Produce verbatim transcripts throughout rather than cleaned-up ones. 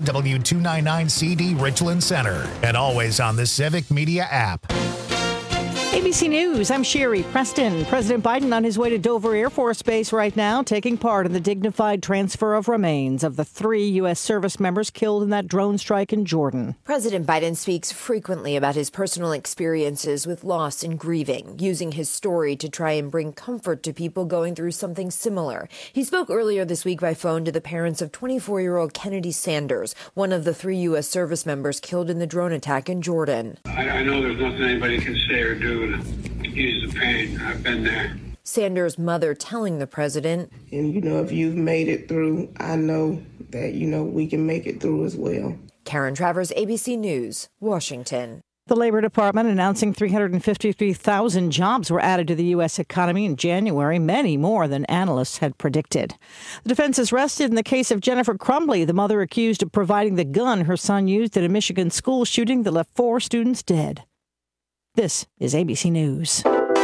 W two ninety-nine C D Richland Center, and always on the Civic Media app. A B C News, I'm Sherry Preston. President Biden on his way to Dover Air Force Base right now, taking part in the dignified transfer of remains of the three U S service members killed in that drone strike in Jordan. President Biden speaks frequently about his personal experiences with loss and grieving, using his story to try and bring comfort to people going through something similar. He spoke earlier this week by phone to the parents of twenty-four-year-old Kennedy Sanders, one of the three U S service members killed in the drone attack in Jordan. I, I know there's nothing anybody can say or do to ease the pain. I've been there. Sanders' mother telling the president, and you know, if you've made it through, I know that, you know, we can make it through as well. Karen Travers, A B C News, Washington. The Labor Department announcing three hundred fifty-three thousand jobs were added to the U S economy in January, many more than analysts had predicted. The defense is rested in the case of Jennifer Crumbley, the mother accused of providing the gun her son used at a Michigan school shooting that left four students dead. This is A B C News.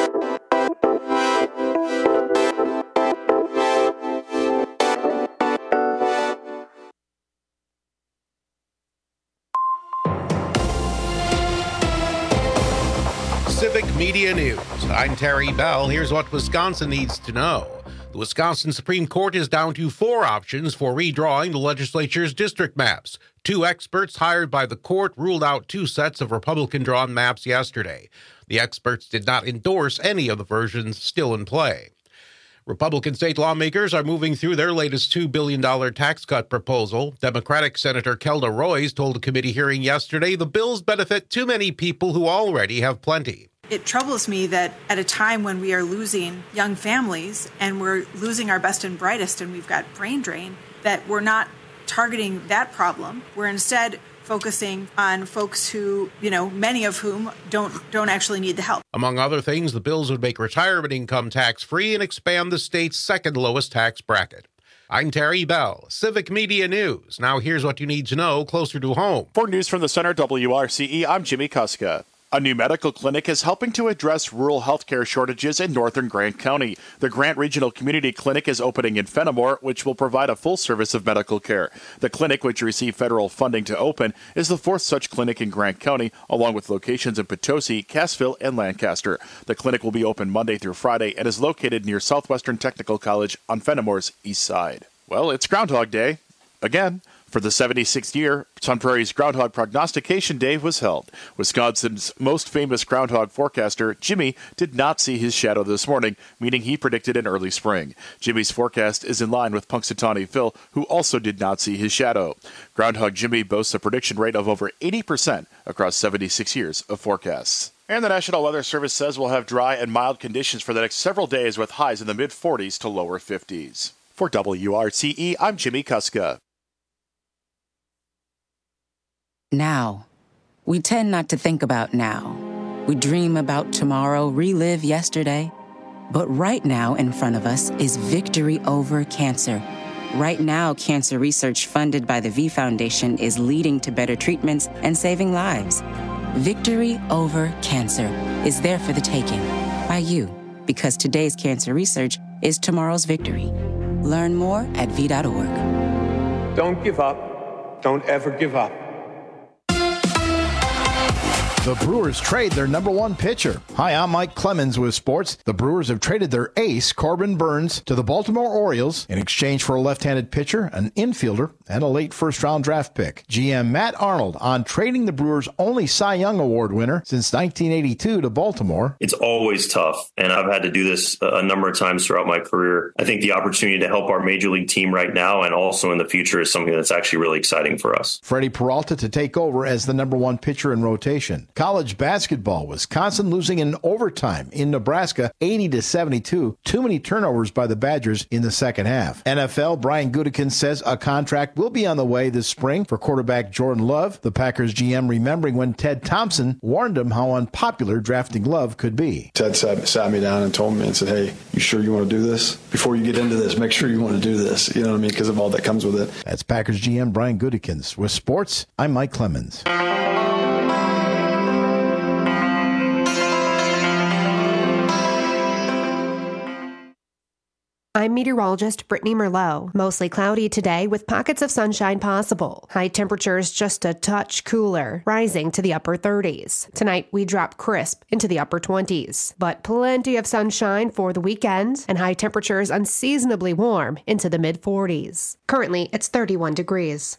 Civic Media News. I'm Terry Bell. Here's what Wisconsin needs to know. The Wisconsin Supreme Court is down to four options for redrawing the legislature's district maps. Two experts hired by the court ruled out two sets of Republican-drawn maps yesterday. The experts did not endorse any of the versions still in play. Republican state lawmakers are moving through their latest two billion dollars tax cut proposal. Democratic Senator Kelda Roys told a committee hearing yesterday the bills benefit too many people who already have plenty. It troubles me that at a time when we are losing young families and we're losing our best and brightest and we've got brain drain, that we're not targeting that problem. We're instead focusing on folks who, you know, many of whom don't don't actually need the help. Among other things, the bills would make retirement income tax-free and expand the state's second lowest tax bracket. I'm Terry Bell, Civic Media News. Now here's what you need to know closer to home. For News from the Center, W R C E, I'm Jimmy Kuska. A new medical clinic is helping to address rural healthcare shortages in northern Grant County. The Grant Regional Community Clinic is opening in Fenimore, which will provide a full service of medical care. The clinic, which received federal funding to open, is the fourth such clinic in Grant County, along with locations in Potosi, Cassville, and Lancaster. The clinic will be open Monday through Friday and is located near Southwestern Technical College on Fenimore's east side. Well, it's Groundhog Day. Again. For the seventy-sixth year, Sun Prairie's Groundhog Prognostication Day was held. Wisconsin's most famous groundhog forecaster, Jimmy, did not see his shadow this morning, meaning he predicted an early spring. Jimmy's forecast is in line with Punxsutawney Phil, who also did not see his shadow. Groundhog Jimmy boasts a prediction rate of over eighty percent across seventy-six years of forecasts. And the National Weather Service says we'll have dry and mild conditions for the next several days with highs in the mid-forties to lower fifties. For W R C E, I'm Jimmy Kuska. Now. We tend not to think about now. We dream about tomorrow, relive yesterday. But right now in front of us is victory over cancer. Right now, cancer research funded by the V Foundation is leading to better treatments and saving lives. Victory over cancer is there for the taking by you, because today's cancer research is tomorrow's victory. Learn more at v dot org. Don't give up. Don't ever give up. The Brewers trade their number one pitcher. Hi, I'm Mike Clemens with sports. The Brewers have traded their ace, Corbin Burns, to the Baltimore Orioles in exchange for a left-handed pitcher, an infielder, and a late first-round draft pick. G M Matt Arnold on trading the Brewers' only Cy Young Award winner since nineteen eighty-two to Baltimore. It's always tough, and I've had to do this a number of times throughout my career. I think the opportunity to help our major league team right now and also in the future is something that's actually really exciting for us. Freddie Peralta to take over as the number one pitcher in rotation. College basketball, Wisconsin losing in overtime in Nebraska, eighty to seventy-two. Too many turnovers by the Badgers in the second half. N F L, Brian Gutekunst says a contract will be on the way this spring for quarterback Jordan Love. The Packers G M remembering when Ted Thompson warned him how unpopular drafting Love could be. Ted sat, sat me down and told me and said, hey, you sure you want to do this? Before you get into this, make sure you want to do this. You know what I mean? Because of all that comes with it. That's Packers G M Brian Gutekunst. With sports, I'm Mike Clemens. I'm meteorologist Brittany Merlot. Mostly cloudy today with pockets of sunshine possible. High temperatures just a touch cooler, rising to the upper thirties. Tonight, we drop crisp into the upper twenties. But plenty of sunshine for the weekend and high temperatures unseasonably warm into the mid forties. Currently, it's thirty-one degrees.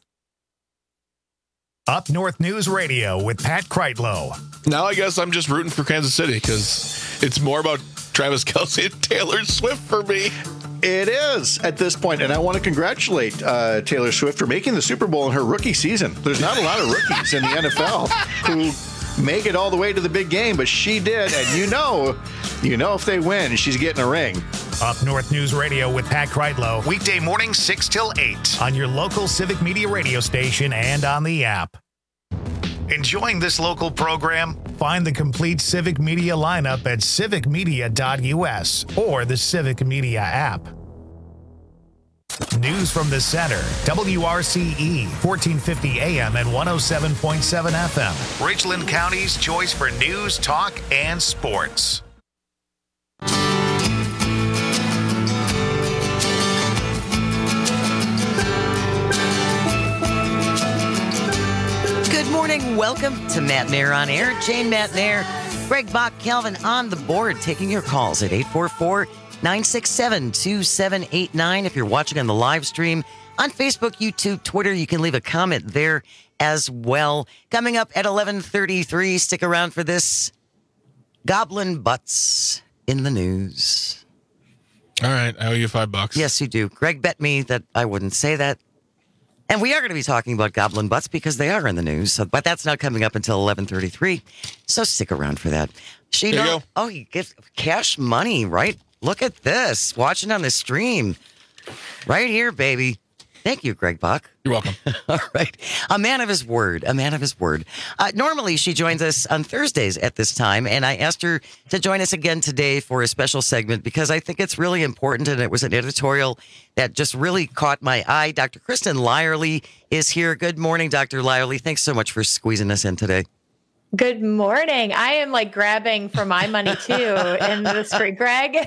Up North News Radio with Pat Kreitlow. Now I guess I'm just rooting for Kansas City because it's more about Travis Kelce and Taylor Swift for me. It is at this point, and I want to congratulate uh, Taylor Swift for making the Super Bowl in her rookie season. There's not a lot of rookies in the N F L who make it all the way to the big game, but she did, and you know, you know if they win, she's getting a ring. Up North News Radio with Pat Kreitlow, weekday morning six till eight on your local Civic Media radio station and on the app. Enjoying this local program? Find the complete Civic Media lineup at civic media dot u s or the Civic Media app. News from the center, W R C E, fourteen fifty A M and one oh seven point seven F M. Richland County's choice for news, talk, and sports. Good morning. Welcome to Matt and Air on Air. Jane, Matt and Air, Greg Bach, Calvin on the board, taking your calls at eight four four, nine six seven, two seven eight nine. If you're watching on the live stream on Facebook, YouTube, Twitter, you can leave a comment there as well. Coming up at eleven thirty-three, stick around for this. Goblin butts in the news. All right, I owe you five bucks. Yes, you do. Greg bet me that I wouldn't say that. And we are going to be talking about goblin butts because they are in the news. So, but that's not coming up until eleven thirty-three. So stick around for that. She there know, you go. Oh, he gives cash money, right? Look at this. Watching on the stream. Right here, baby. Thank you, Greg Bach. You're welcome. All right. A man of his word. A man of his word. Uh, normally, she joins us on Thursdays at this time, and I asked her to join us again today for a special segment because I think it's really important, and it was an editorial that just really caught my eye. Doctor Kristen Lyerly is here. Good morning, Doctor Lyerly. Thanks so much for squeezing us in today. Good morning. I am like grabbing for my money, too, in the street, Greg.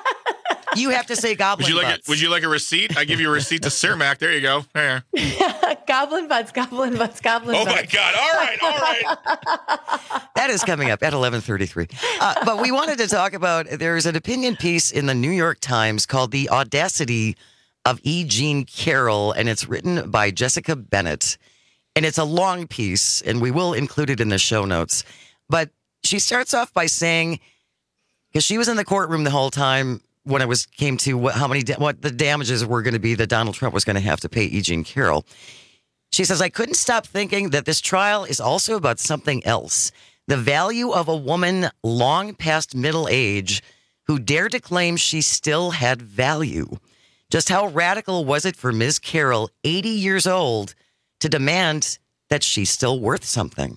You have to say goblin would you like butts. a, Would you like a receipt? I give you a receipt to Cermak. There you go. There. Goblin butts, goblin butts, goblin oh butts. Oh, my God. All right. All right. That is coming up at eleven thirty-three. Uh, but we wanted to talk about, there's an opinion piece in the New York Times called The Audacity of E. Jean Carroll, and it's written by Jessica Bennett. And it's a long piece, and we will include it in the show notes. But she starts off by saying, because she was in the courtroom the whole time when it was came to what, how many what the damages were going to be that Donald Trump was going to have to pay E. Jean Carroll. She says, I couldn't stop thinking that this trial is also about something else. The value of a woman long past middle age who dared to claim she still had value. Just how radical was it for Miz Carroll, eighty years old, to demand that she's still worth something?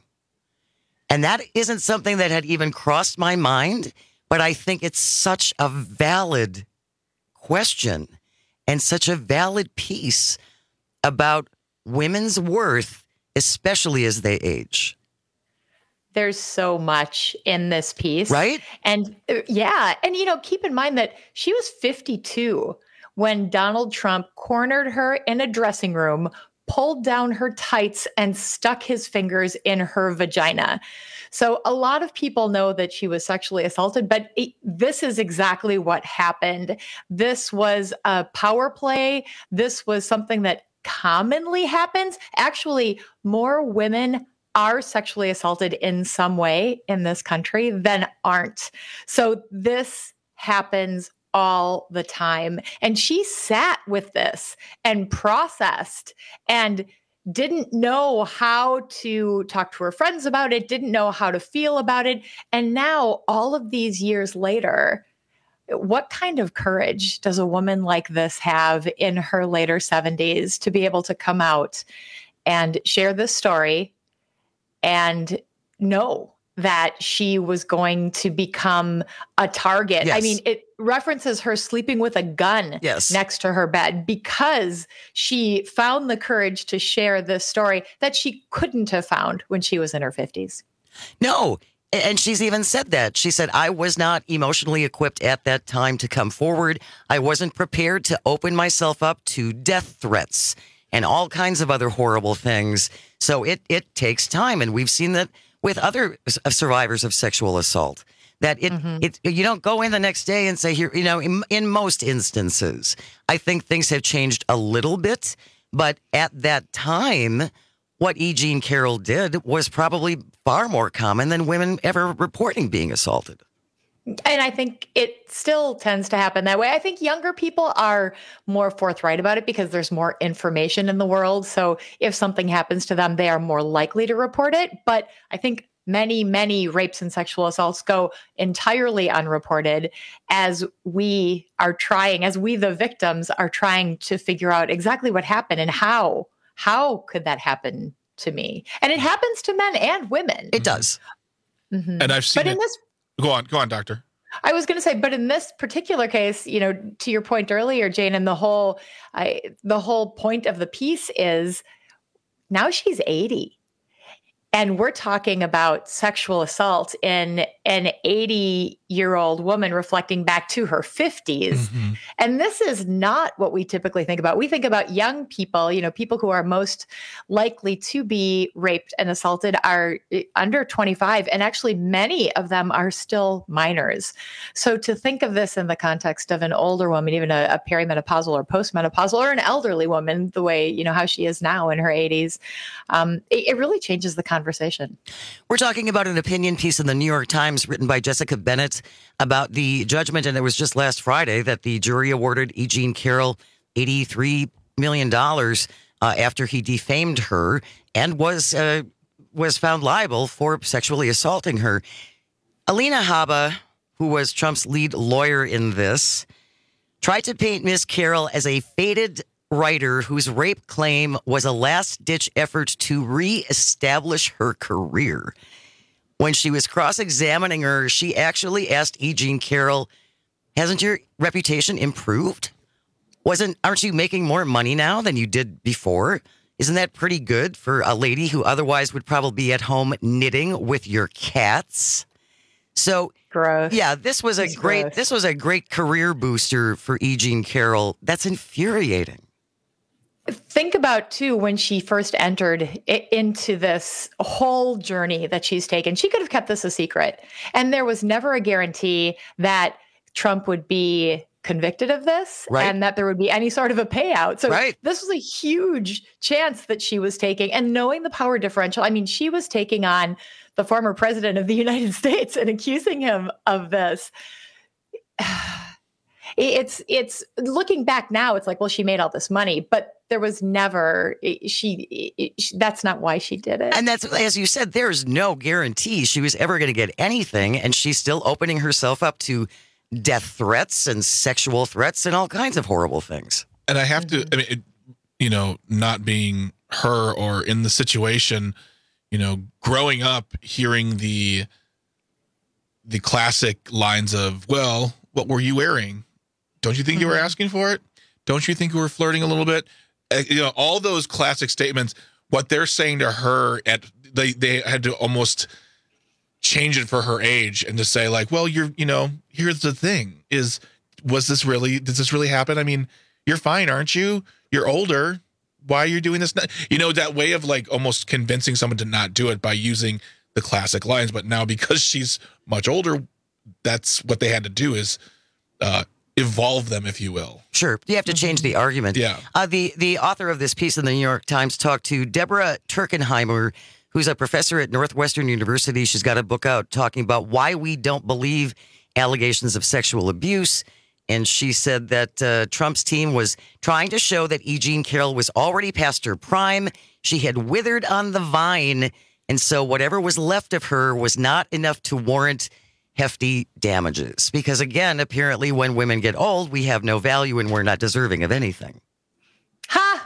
And that isn't something that had even crossed my mind, but I think it's such a valid question and such a valid piece about women's worth, especially as they age. There's so much in this piece. Right? And uh, yeah. And, you know, keep in mind that she was fifty-two when Donald Trump cornered her in a dressing room, pulled down her tights, and stuck his fingers in her vagina. So a lot of people know that she was sexually assaulted, but it, this is exactly what happened. This was a power play. This was something that commonly happens. Actually, more women are sexually assaulted in some way in this country than aren't. So this happens all the time. And she sat with this and processed and didn't know how to talk to her friends about it, didn't know how to feel about it. And now, all of these years later, what kind of courage does a woman like this have in her later seventies to be able to come out and share this story and know that she was going to become a target? Yes. I mean, it references her sleeping with a gun yes. next to her bed because she found the courage to share this story that she couldn't have found when she was in her fifties. No, And she's even said that. She said, I was not emotionally equipped at that time to come forward. I wasn't prepared to open myself up to death threats and all kinds of other horrible things. So it, it takes time. And we've seen that with other survivors of sexual assault, that it, mm-hmm. it you don't go in the next day and say, here, you know, in, in most instances, I think things have changed a little bit. But at that time, what E. Jean Carroll did was probably far more common than women ever reporting being assaulted. And I think it still tends to happen that way. I think younger people are more forthright about it because there's more information in the world. So if something happens to them, they are more likely to report it. But I think many, many rapes and sexual assaults go entirely unreported as we are trying, as we, the victims, are trying to figure out exactly what happened and how. How could that happen to me? And it happens to men and women. It does. Mm-hmm. And I've seen but in it. this Go on, go on, doctor. I was going to say, but in this particular case, you know, to your point earlier, Jane, and the whole, I, the whole point of the piece is now she's eighty. And we're talking about sexual assault in an eighty-year-old woman reflecting back to her fifties. Mm-hmm. And this is not what we typically think about. We think about young people, you know, people who are most likely to be raped and assaulted are under twenty-five. And actually, many of them are still minors. So to think of this in the context of an older woman, even a, a perimenopausal or postmenopausal or an elderly woman, the way, you know, how she is now in her eighties, um, it, it really changes the conversation. Conversation. We're talking about an opinion piece in the New York Times written by Jessica Bennett about the judgment, and it was just last Friday that the jury awarded E. Jean Carroll eighty-three million dollars uh, after he defamed her and was uh, was found liable for sexually assaulting her. Alina Habba, who was Trump's lead lawyer in this, tried to paint Miss Carroll as a faded writer whose rape claim was a last-ditch effort to reestablish her career. When she was cross-examining her, she actually asked E. Jean Carroll, hasn't your reputation improved? Wasn't, aren't you making more money now than you did before? Isn't that pretty good for a lady who otherwise would probably be at home knitting with your cats? So, gross. Yeah, this was a it's great, gross. this was a great career booster for E. Jean Carroll. That's infuriating. Think about, too, when she first entered into this whole journey that she's taken. She could have kept this a secret. And there was never a guarantee that Trump would be convicted of this right. and that there would be any sort of a payout. So right. this was a huge chance that she was taking. And knowing the power differential, I mean, she was taking on the former president of the United States and accusing him of this. It's it's looking back now, it's like, well, she made all this money, but there was never she, she that's not why she did it. And that's, as you said, there's no guarantee she was ever going to get anything. And she's still opening herself up to death threats and sexual threats and all kinds of horrible things. And I have to, I mean, it, you know, not being her or in the situation, you know, growing up hearing the the classic lines of, well, what were you wearing? Don't you think you were asking for it? Don't you think you were flirting a little bit? Uh, you know, all those classic statements, what they're saying to her, at they, they had to almost change it for her age and to say like, well, you're, you know, here's the thing is, was this really, did this really happen? I mean, you're fine, aren't you? You're older. Why are you doing this? You know, that way of like almost convincing someone to not do it by using the classic lines. But now because she's much older, that's what they had to do is, uh, evolve them, if you will. Sure. You have to change the argument. Yeah. Uh, the, the author of this piece in the New York Times talked to Deborah Turkenheimer, who's a professor at Northwestern University. She's got a book out talking about why we don't believe allegations of sexual abuse. And she said that uh, Trump's team was trying to show that E. Jean Carroll was already past her prime. She had withered on the vine. And so whatever was left of her was not enough to warrant hefty damages. Because again, apparently when women get old, we have no value and we're not deserving of anything. Ha!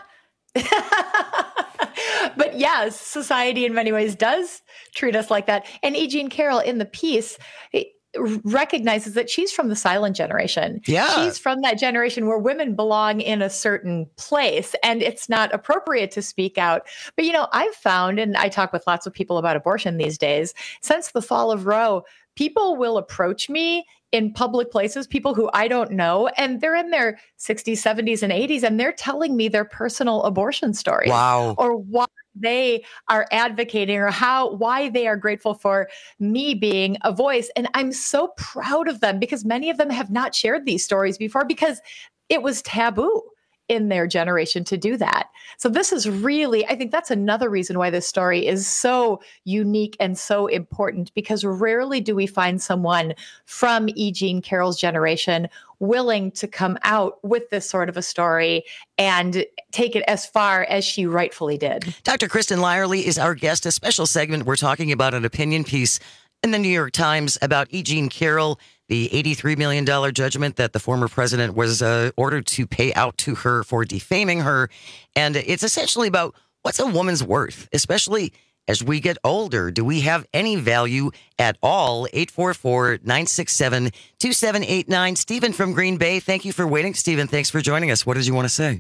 But yes, society in many ways does treat us like that. And E. Jean Carroll in the piece, recognizes that she's from the silent generation. Yeah. She's from that generation where women belong in a certain place and it's not appropriate to speak out. But, you know, I've found, and I talk with lots of people about abortion these days, since the fall of Roe, people will approach me in public places, people who I don't know, and they're in their sixties, seventies, and eighties, and they're telling me their personal abortion stories. Wow. Or why they are advocating or how, why they are grateful for me being a voice. And I'm so proud of them because many of them have not shared these stories before because it was taboo in their generation to do that. So this is really, I think that's another reason why this story is so unique and so important, because rarely do we find someone from E. Jean Carroll's generation willing to come out with this sort of a story and take it as far as she rightfully did. Doctor Kristen Lyerly is our guest, a special segment. We're talking about an opinion piece in the New York Times about E. Jean Carroll, the eighty-three million dollars judgment that the former president was uh, ordered to pay out to her for defaming her. And it's essentially about what's a woman's worth, especially as we get older. Do we have any value at all? eight four four, nine six seven, two seven eight nine. Stephen from Green Bay, thank you for waiting. Stephen, thanks for joining us. What did you want to say?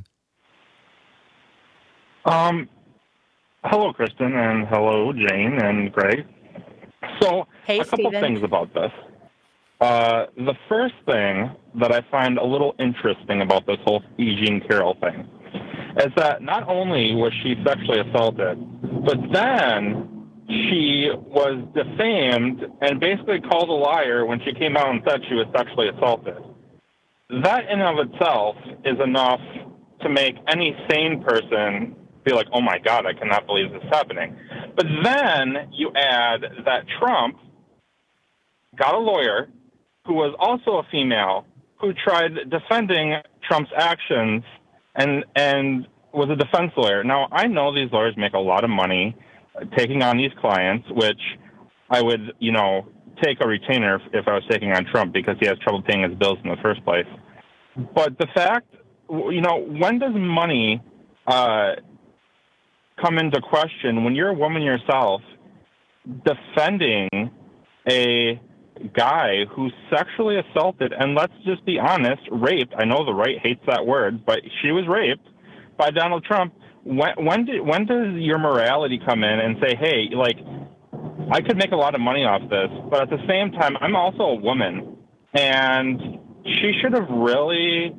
Um, hello, Kristen, and hello, Jane and Greg. So, hey, a couple Stephen. things about this. Uh, the first thing that I find a little interesting about this whole E. Jean Carroll thing is that not only was she sexually assaulted, but then she was defamed and basically called a liar when she came out and said she was sexually assaulted. That in and of itself is enough to make any sane person be like, oh my God, I cannot believe this is happening. But then you add that Trump got a lawyer who was also a female who tried defending Trump's actions and and was a defense lawyer. Now, I know these lawyers make a lot of money taking on these clients, which I would, you know, take a retainer if, if I was taking on Trump because he has trouble paying his bills in the first place. But the fact, you know, when does money uh, come into question when you're a woman yourself defending a guy who sexually assaulted, and let's just be honest, raped. I know the right hates that word, but she was raped by Donald Trump. When when did when does your morality come in and say, hey, like, I could make a lot of money off this, but at the same time, I'm also a woman, and she should have really,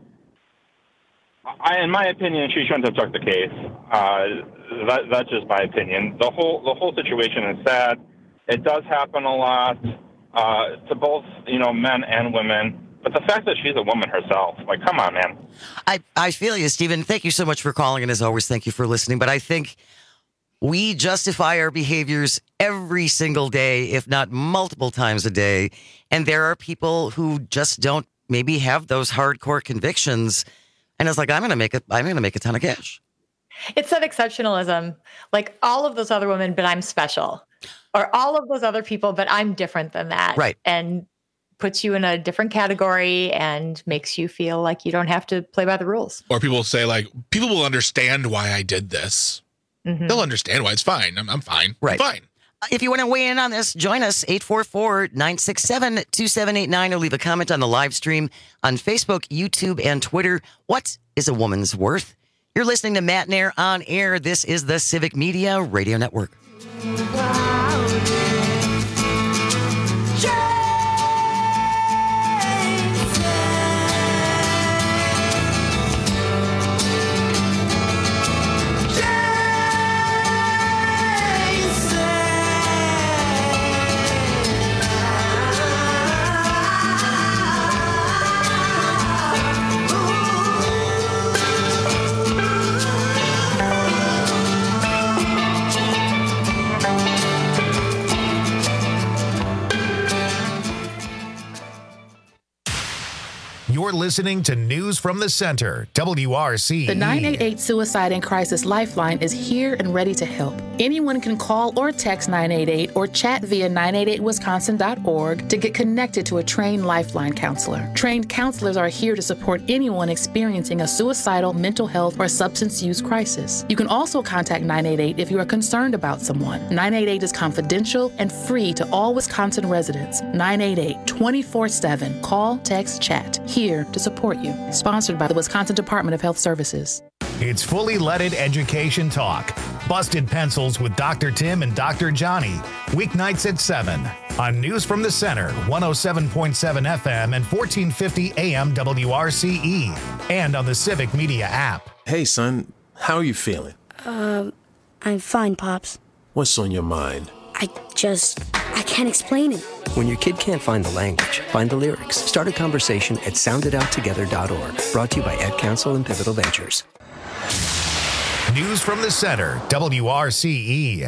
I, in my opinion, she shouldn't have took the case. Uh, that, that's just my opinion. The whole the whole situation is sad. It does happen a lot. Uh, to both, you know, men and women. But the fact that she's a woman herself, like, come on, man. I, I feel you, Stephen. Thank you so much for calling. And as always, thank you for listening. But I think we justify our behaviors every single day, if not multiple times a day. And there are people who just don't maybe have those hardcore convictions. And it's like, I'm going to make a, I'm going to make a ton of cash. It's that exceptionalism, like all of those other women, but I'm special. Or all of those other people, but I'm different than that. Right. And puts you in a different category and makes you feel like you don't have to play by the rules. Or people say, like, people will understand why I did this. Mm-hmm. They'll understand why it's fine. I'm, I'm fine. Right. I'm fine. If you want to weigh in on this, join us, eight four four, nine six seven, two seven eight nine, or leave a comment on the live stream on Facebook, YouTube, and Twitter. What is a woman's worth? You're listening to Matt Nair on air. This is the Civic Media Radio Network. You're listening to News from the Center, W R C E. The nine eight eight Suicide and Crisis Lifeline is here and ready to help. Anyone can call or text nine eight eight or chat via nine eight eight wisconsin dot org to get connected to a trained Lifeline counselor. Trained counselors are here to support anyone experiencing a suicidal, mental health, or substance use crisis. You can also contact nine eight eight if you are concerned about someone. nine eight eight is confidential and free to all Wisconsin residents. nine eight eight, twenty-four seven. Call, text, chat. Here to support you. Sponsored by the Wisconsin Department of Health Services. It's Fully Leaded Education Talk. Busted Pencils with Doctor Tim and Doctor Johnny. Weeknights at seven on News from the Center, one oh seven point seven F M and fourteen fifty A M W R C E. And on the Civic Media app. Hey, son. How are you feeling? Um, I'm fine, Pops. What's on your mind? I just... I can't explain it. When your kid can't find the language, find the lyrics. Start a conversation at sound it out together dot org. Brought to you by Ed Council and Pivotal Ventures. News from the Center, W R C E.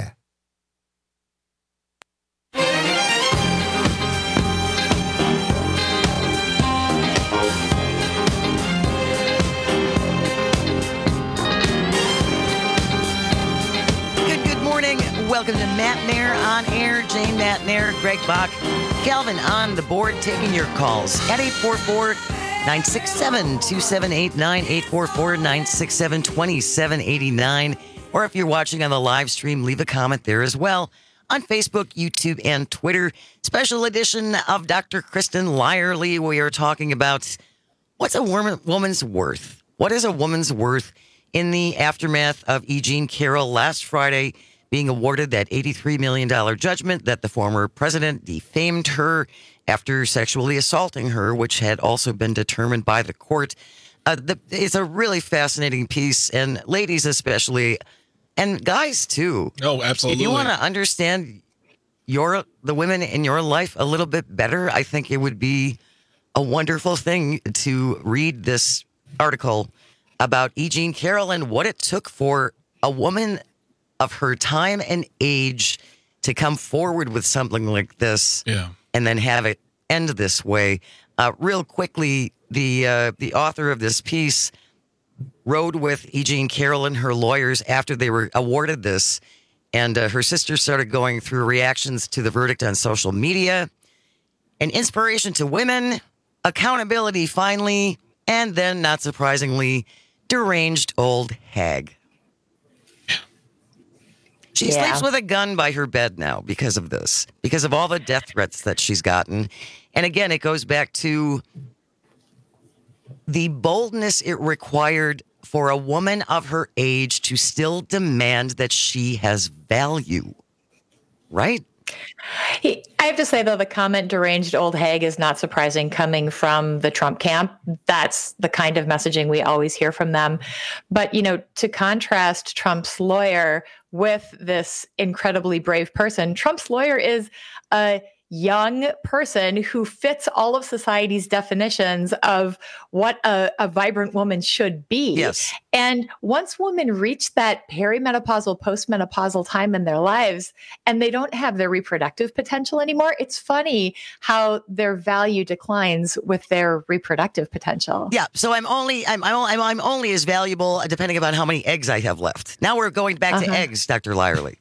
Good, good morning. Welcome to Matt Nair on air. Jane Matt Nair, Greg Bach, Calvin on the board taking your calls at eight four four, nine six seven, two seven eight nine, eight four four, nine six seven, two seven eight nine. Or if you're watching on the live stream, leave a comment there as well on Facebook, YouTube, and Twitter. Special edition of Doctor Kristen Lyerly. We are talking about what's a woman, woman's worth? What is a woman's worth in the aftermath of E. Jean Carroll last Friday being awarded that eighty-three million dollars judgment that the former president defamed her after sexually assaulting her, which had also been determined by the court. Uh, the, it's a really fascinating piece, and ladies especially, and guys too. Oh, absolutely. If you want to understand your the women in your life a little bit better, I think it would be a wonderful thing to read this article about E. Jean Carroll and what it took for a woman of her time and age to come forward with something like this. Yeah. And then have it end this way. Uh, real quickly, the uh, the author of this piece rode with E. Jean Carroll and her lawyers after they were awarded this, and uh, her sister started going through reactions to the verdict on social media, an inspiration to women, accountability finally, and then, not surprisingly, deranged old hag. She Yeah. sleeps with a gun by her bed now because of this, because of all the death threats that she's gotten. And again, it goes back to the boldness it required for a woman of her age to still demand that she has value. Right? He, I have to say, though, the comment deranged old hag is not surprising coming from the Trump camp. That's the kind of messaging we always hear from them. But, you know, to contrast Trump's lawyer with this incredibly brave person, Trump's lawyer is a young person who fits all of society's definitions of what a, a vibrant woman should be. Yes. And once women reach that perimenopausal, postmenopausal time in their lives and they don't have their reproductive potential anymore, it's funny how their value declines with their reproductive potential. Yeah. So I'm only I'm I'm, I'm, I'm only as valuable depending upon how many eggs I have left. Now we're going back Uh-huh. to eggs, Doctor Lyerly.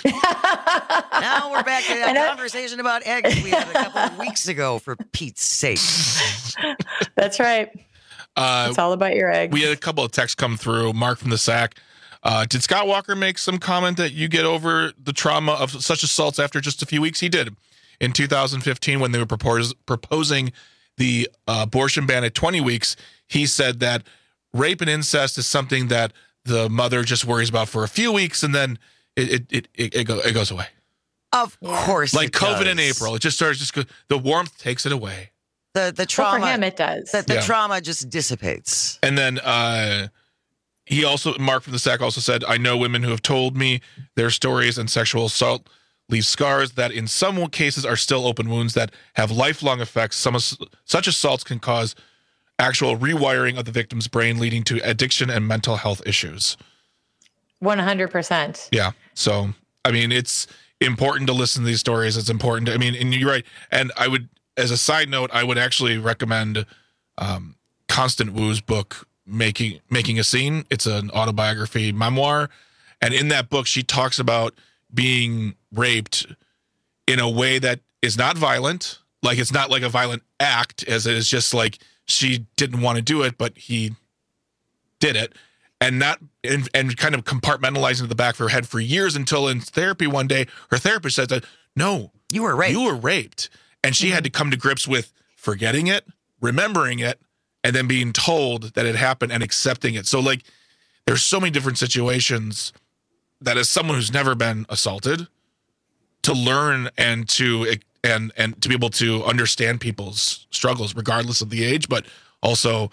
Now we're back to that And I- conversation about eggs we had a couple of weeks ago, for Pete's sake. That's right. Uh, It's all about your eggs. We had a couple of texts come through. Mark from the S A C. Uh, did Scott Walker make some comment that you get over the trauma of such assaults after just a few weeks? He did. In two thousand fifteen, when they were propose, proposing the uh, abortion ban at twenty weeks, he said that rape and incest is something that the mother just worries about for a few weeks, and then it it it it, it, go, it goes away. Of course, like it COVID does. in April, it just starts. Just go, the warmth takes it away, The the trauma Well, for him, it does. The, the Yeah. trauma just dissipates. and then uh, he also Mark from the S A C also said, "I know women who have told me their stories and sexual assault leave scars that in some cases are still open wounds that have lifelong effects. Some ass- such assaults can cause actual rewiring of the victim's brain, leading to addiction and mental health issues." one hundred percent. Yeah. So, I mean, it's important to listen to these stories. It's important to, I mean, and you're right. And I would, as a side note, I would actually recommend um, Constant Wu's book, Making Making a Scene. It's an autobiography memoir. And in that book, she talks about being raped in a way that is not violent. Like, it's not like a violent act, as it is just like she didn't want to do it, but he did it. And not and, and kind of compartmentalizing to the back of her head for years, until in therapy one day, her therapist said that, no, you were raped. You were raped. And she mm-hmm. had to come to grips with forgetting it, remembering it, and then being told that it happened and accepting it. So, like, there's so many different situations that, as someone who's never been assaulted, to learn and to and and to be able to understand people's struggles, regardless of the age, but also,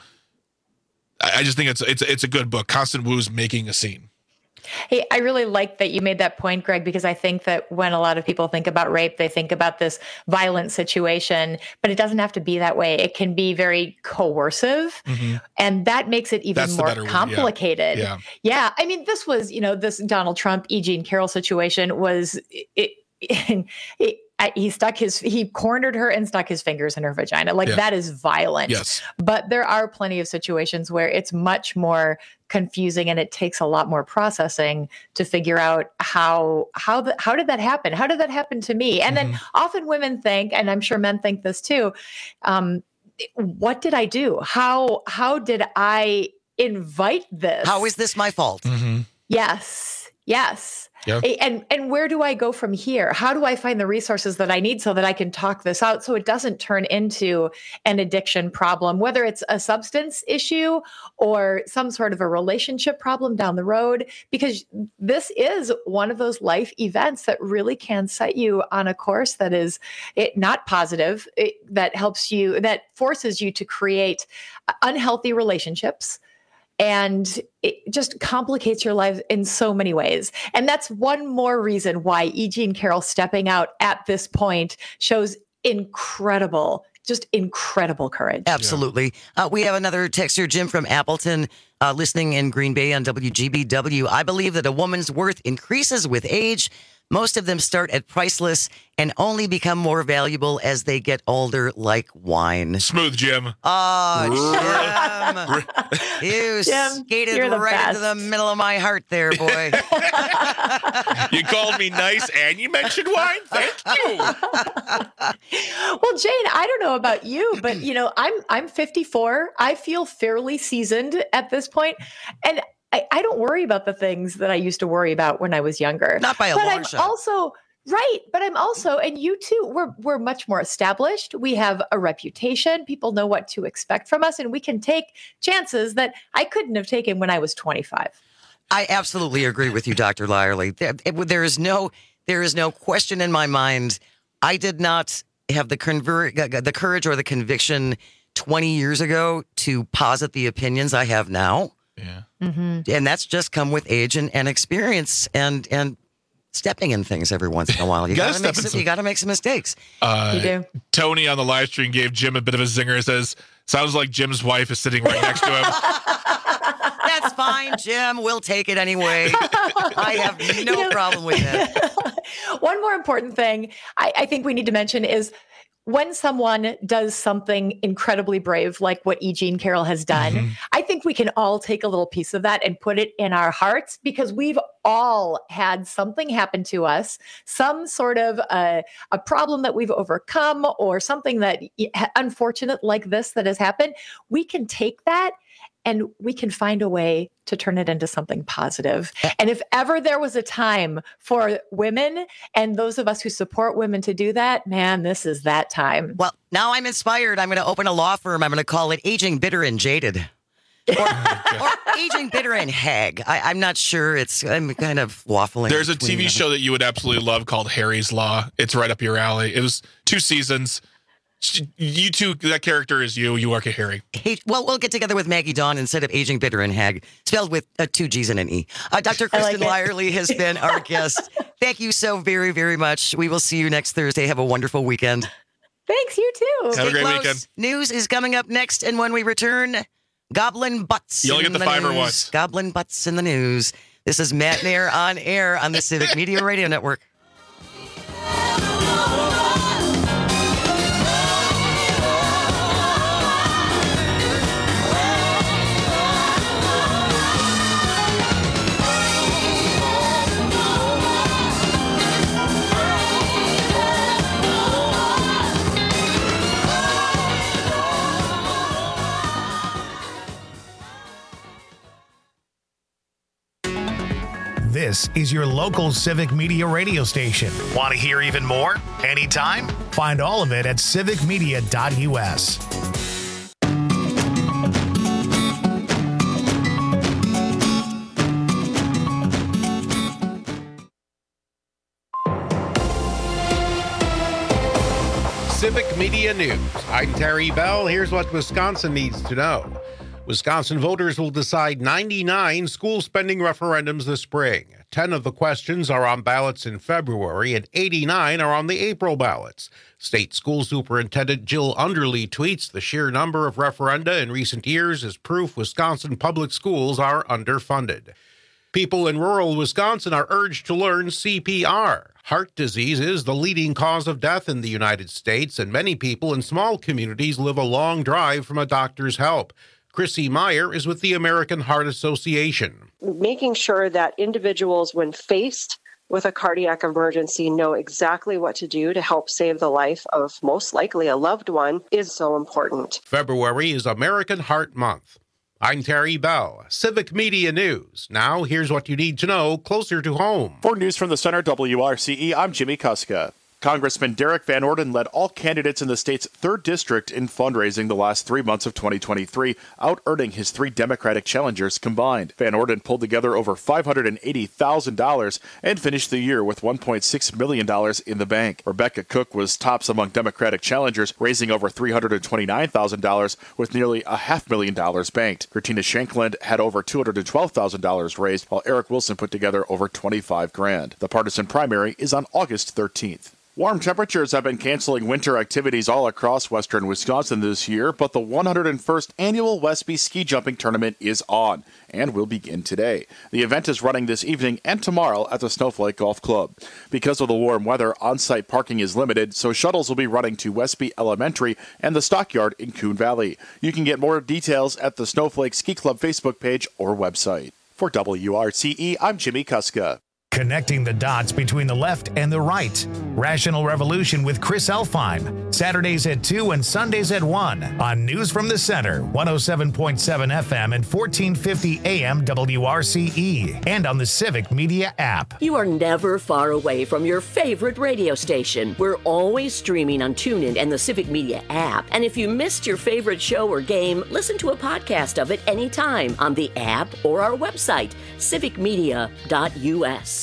I just think it's it's it's a good book. Constance Wu's Making a Scene. Hey, I really like that you made that point, Greg, because I think that when a lot of people think about rape, they think about this violent situation, but it doesn't have to be that way. It can be very coercive, mm-hmm. and that makes it even That's more complicated. Yeah. yeah. I mean, this was, you know, this Donald Trump, E. Jean Carroll situation was, it, it, it, he stuck his, he cornered her and stuck his fingers in her vagina. Like, yeah. that is violent. Yes. But there are plenty of situations where it's much more confusing, and it takes a lot more processing to figure out how, how, the, how did that happen? How did that happen to me? And mm-hmm. then often women think, and I'm sure men think this too, um, what did I do? How, how did I invite this? How is this my fault? Mm-hmm. Yes. Yes. Yeah. And and where do I go from here? How do I find the resources that I need so that I can talk this out so it doesn't turn into an addiction problem, whether it's a substance issue or some sort of a relationship problem down the road? Because this is one of those life events that really can set you on a course that is it, not positive, it, that helps you, that forces you to create unhealthy relationships. And it just complicates your life in so many ways. And that's one more reason why E. Jean Carroll stepping out at this point shows incredible, just incredible courage. Absolutely. Uh, we have another texter, Jim from Appleton, uh, listening in Green Bay on W G B W. I believe that a woman's worth increases with age. Most of them start at priceless and only become more valuable as they get older, like wine. Smooth, Jim. Oh, Jim. You Jim, skated you're the right best. into the middle of my heart there, boy. You called me nice and you mentioned wine. Thank you. Well, Jane, I don't know about you, but you know, I'm I'm fifty-four. I feel fairly seasoned at this point, and I, I don't worry about the things that I used to worry about when I was younger. Not by a but long I'm shot. also right, but I'm also, and you too, we're we're much more established. We have a reputation. People know what to expect from us, and we can take chances that I couldn't have taken when I was twenty-five. I absolutely agree with you, Doctor Lyerly. There, it, there is no there is no question in my mind. I did not have the conver- the courage or the conviction twenty years ago to posit the opinions I have now. Yeah. Mm-hmm. And that's just come with age and, and experience and and stepping in things every once in a while. You, You gotta gotta, make step in some, some- you gotta make some mistakes. Uh, You do. Tony on the live stream gave Jim a bit of a zinger. It says, sounds like Jim's wife is sitting right next to him. That's fine, Jim. We'll take it anyway. I have no You know- problem with it. One more important thing I, I think we need to mention is when someone does something incredibly brave, like what E. Jean Carroll has done, Mhm. I think we can all take a little piece of that and put it in our hearts, because we've all had something happen to us, some sort of a, a problem that we've overcome or something that unfortunate like this that has happened. We can take that and we can find a way to turn it into something positive. And if ever there was a time for women and those of us who support women to do that, man, this is that time. Well, now I'm inspired. I'm going to open a law firm. I'm going to call it Aging Bitter and Jaded. Or, or Aging Bitter and Hag. I, I'm not sure. It's I'm kind of waffling. There's a between T V them. show that you would absolutely love called Harry's Law. It's right up your alley. It was two seasons. You two, that character is you. You work at Harry. Hey, well, we'll get together with Maggie Dawn instead of Aging Bitter and Hag, spelled with uh, two G's and an E. Uh, Doctor Kristen like Lyerly has been our guest. Thank you so very, very much. We will see you next Thursday. Have a wonderful weekend. Thanks, you too. Have a Stay great close. weekend. News is coming up next, and when we return, Goblin Butts. You only in get the five or news. what? Goblin Butts in the news. This is Matt Nair on air on the Civic Media Radio Network. This is your local Civic Media radio station. Want to hear even more? Anytime? Find all of it at civic media dot u s. Civic Media News. I'm Terry Bell. Here's what Wisconsin needs to know. Wisconsin voters will decide ninety-nine school spending referendums this spring. ten of the questions are on ballots in February, and eighty-nine are on the April ballots. State School Superintendent Jill Underly tweets the sheer number of referenda in recent years is proof Wisconsin public schools are underfunded. People in rural Wisconsin are urged to learn C P R. Heart disease is the leading cause of death in the United States, and many people in small communities live a long drive from a doctor's help. Chrissy Meyer is with the American Heart Association. Making sure that individuals, when faced with a cardiac emergency, know exactly what to do to help save the life of most likely a loved one is so important. February is American Heart Month. I'm Terry Bell, Civic Media News. Now, here's what you need to know closer to home. For News from the Center, W R C E, I'm Jimmy Kuska. Congressman Derek Van Orden led all candidates in the state's third district in fundraising the last three months of twenty twenty-three, out-earning his three Democratic challengers combined. Van Orden pulled together over five hundred eighty thousand dollars and finished the year with one point six million dollars in the bank. Rebecca Cook was tops among Democratic challengers, raising over three hundred twenty-nine thousand dollars with nearly a half million dollars banked. Christina Shankland had over two hundred twelve thousand dollars raised, while Eric Wilson put together over twenty-five grand. The partisan primary is on August thirteenth. Warm temperatures have been canceling winter activities all across western Wisconsin this year, but the one hundred first Annual Westby Ski Jumping Tournament is on and will begin today. The event is running this evening and tomorrow at the Snowflake Golf Club. Because of the warm weather, on-site parking is limited, so shuttles will be running to Westby Elementary and the Stockyard in Coon Valley. You can get more details at the Snowflake Ski Club Facebook page or website. For W R C E, I'm Jimmy Kuska. Connecting the dots between the left and the right. Rational Revolution with Chris Elfheim. Saturdays at two and Sundays at one on News from the Center, one oh seven point seven F M and fourteen fifty A M W R C E, and on the Civic Media app. You are never far away from your favorite radio station. We're always streaming on TuneIn and the Civic Media app. And if you missed your favorite show or game, listen to a podcast of it anytime on the app or our website, civic media dot u s.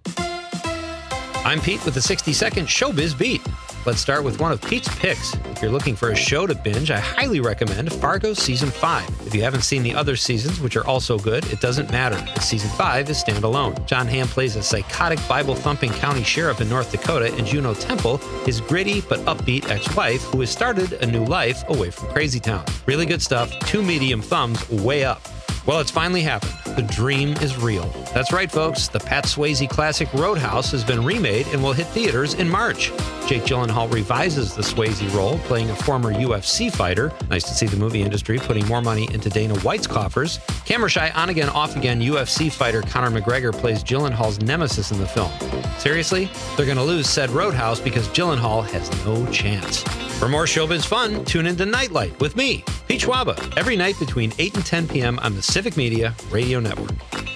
I'm Pete with the sixty second Showbiz Beat. Let's start with one of Pete's picks. If you're looking for a show to binge, I highly recommend Fargo Season five. If you haven't seen the other seasons, which are also good, it doesn't matter. Season five is standalone. John Hamm plays a psychotic Bible-thumping county sheriff in North Dakota, and Juno Temple, his gritty but upbeat ex-wife, who has started a new life away from Crazy Town. Really good stuff. Two medium thumbs way up. Well, it's finally happened. The dream is real. That's right, folks. The Pat Swayze classic Roadhouse has been remade and will hit theaters in March. Jake Gyllenhaal revises the Swayze role, playing a former U F C fighter. Nice to see the movie industry putting more money into Dana White's coffers. Camera shy, on-again, off-again U F C fighter Conor McGregor plays Gyllenhaal's nemesis in the film. Seriously? They're going to lose said Roadhouse because Gyllenhaal has no chance. For more showbiz fun, tune into Nightlight with me, Pete Schwaba, every night between eight and ten p.m. on the Civic Media Radio Network.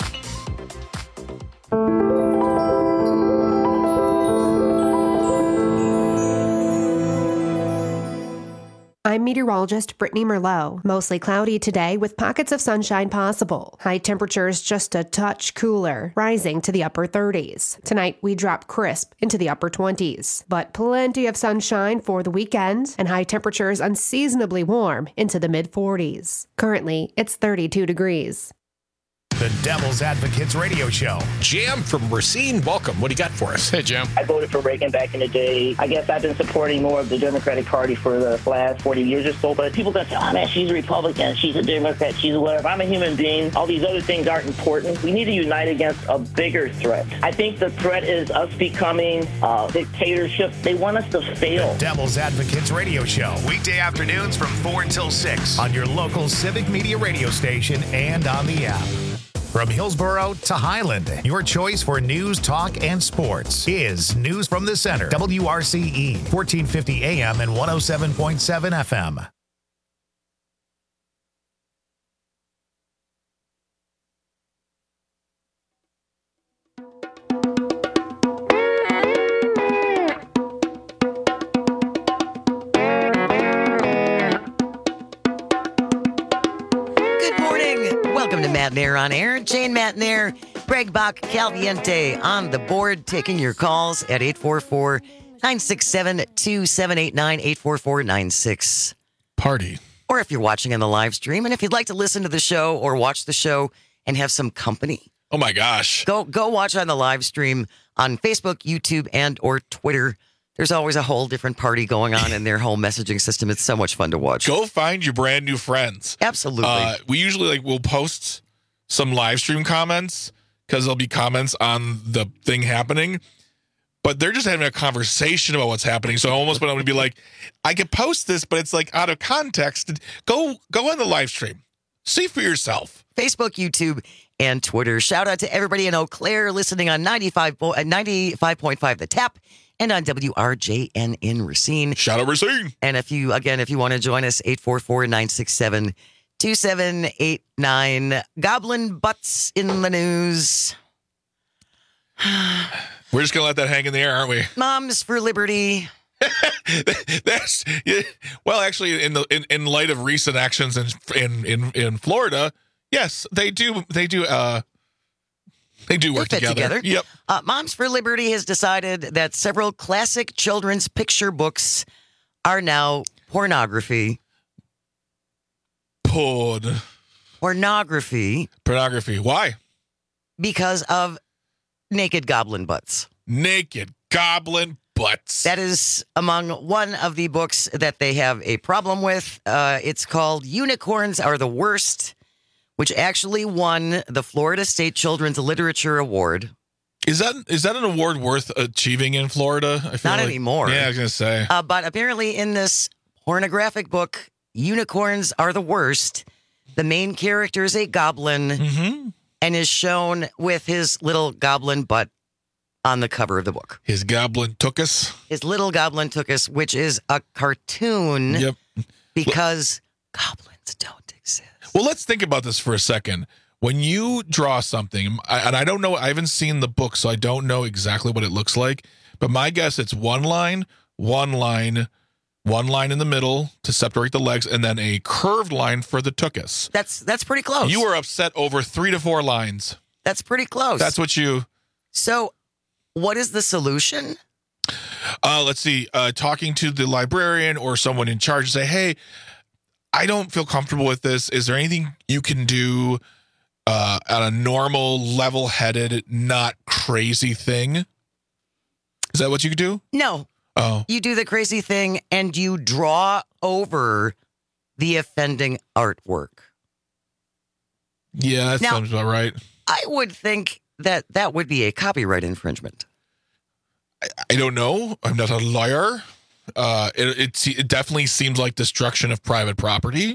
I'm meteorologist Brittany Merlot. Mostly cloudy today with pockets of sunshine possible. High temperatures just a touch cooler, rising to the upper thirties. Tonight we drop crisp into the upper twenties. But plenty of sunshine for the weekend and high temperatures unseasonably warm into the mid forties. Currently, it's thirty-two degrees. The Devil's Advocates Radio Show. Jam from Racine, welcome. What do you got for us? Hey, Jam. I voted for Reagan back in the day. I guess I've been supporting more of the Democratic Party for the last forty years or so. But people going to say, oh, man, she's a Republican, she's a Democrat, she's a whatever. I'm a human being. All these other things aren't important. We need to unite against a bigger threat. I think the threat is us becoming a dictatorship. They want us to fail. The Devil's Advocates Radio Show. Weekday afternoons from four until six on your local Civic Media radio station and on the app. From Hillsborough to Highland, your choice for news, talk, and sports is News from the Center, W R C E, fourteen fifty A M and one oh seven point seven F M. Matt Nair on air. Jane Matt Nair, Greg Bach, Calviente on the board, taking your calls at eight four four, nine six seven, two seven eight nine, eight four four nine six. Party. Or if you're watching on the live stream, and if you'd like to listen to the show or watch the show and have some company. Oh my gosh. Go go watch on the live stream on Facebook, YouTube, and or Twitter. There's always a whole different party going on in their whole messaging system. It's so much fun to watch. Go find your brand new friends. Absolutely. Uh, we usually like we'll post some live stream comments because there'll be comments on the thing happening, but they're just having a conversation about what's happening. So almost, but I'm going to be like, I could post this, but it's like out of context. Go go on the live stream. See for yourself. Facebook, YouTube, and Twitter. Shout out to everybody in Eau Claire listening on ninety-five point five The Tap and on W R J N in Racine. Shout out Racine. And if you, again, if you want to join us, eight four four, nine six seven, two seven eight nine. Goblin butts in the news. We're just going to let that hang in the air, aren't we? Moms for Liberty. That's yeah. Well, actually, in the in, in light of recent actions in in in, in Florida, yes, they do they do uh they do work they fit together. together. Yep. Uh, Moms for Liberty has decided that several classic children's picture books are now pornography. Porn. Pornography. Pornography. Why? Because of naked goblin butts. Naked goblin butts. That is among one of the books that they have a problem with. Uh, it's called Unicorns Are the Worst, which actually won the Florida State Children's Literature Award. Is that is that an award worth achieving in Florida? I feel Not like, anymore. Yeah, I was going to say. Uh, but apparently in this pornographic book, Unicorns Are the Worst, the main character is a goblin mm-hmm. and is shown with his little goblin butt on the cover of the book. His goblin took us. His little goblin took us, which is a cartoon. Yep. Because goblins don't exist. Well, let's think about this for a second. When you draw something, and I don't know, I haven't seen the book, so I don't know exactly what it looks like, but my guess it's one line, one line, one line in the middle to separate the legs, and then a curved line for the tuchus. That's that's pretty close. You were upset over three to four lines. That's pretty close. That's what you... So, what is the solution? Uh, let's see. Uh, talking to the librarian or someone in charge, say, hey, I don't feel comfortable with this. Is there anything you can do uh, at a normal, level-headed, not crazy thing? Is that what you could do? No. Oh. You do the crazy thing and you draw over the offending artwork. Yeah, that now, sounds about right. I would think that that would be a copyright infringement. I, I don't know. I'm not a lawyer. Uh, it, it, it definitely seems like destruction of private property.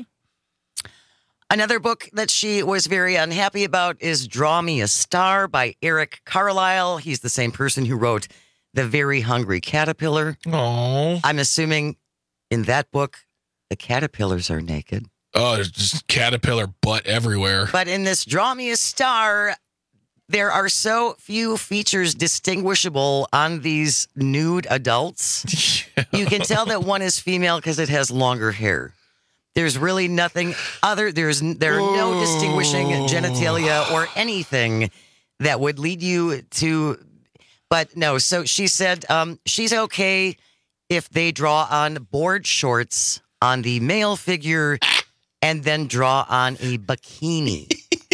Another book that she was very unhappy about is Draw Me a Star by Eric Carlisle. He's the same person who wrote The Very Hungry Caterpillar. Oh. I'm assuming in that book, the caterpillars are naked. Oh, there's just caterpillar butt everywhere. But in this Draw Me a Star, there are so few features distinguishable on these nude adults. Yeah. You can tell that one is female because it has longer hair. There's really nothing other. There's there are no distinguishing genitalia or anything that would lead you to. But no, so she said um, she's okay if they draw on board shorts on the male figure and then draw on a bikini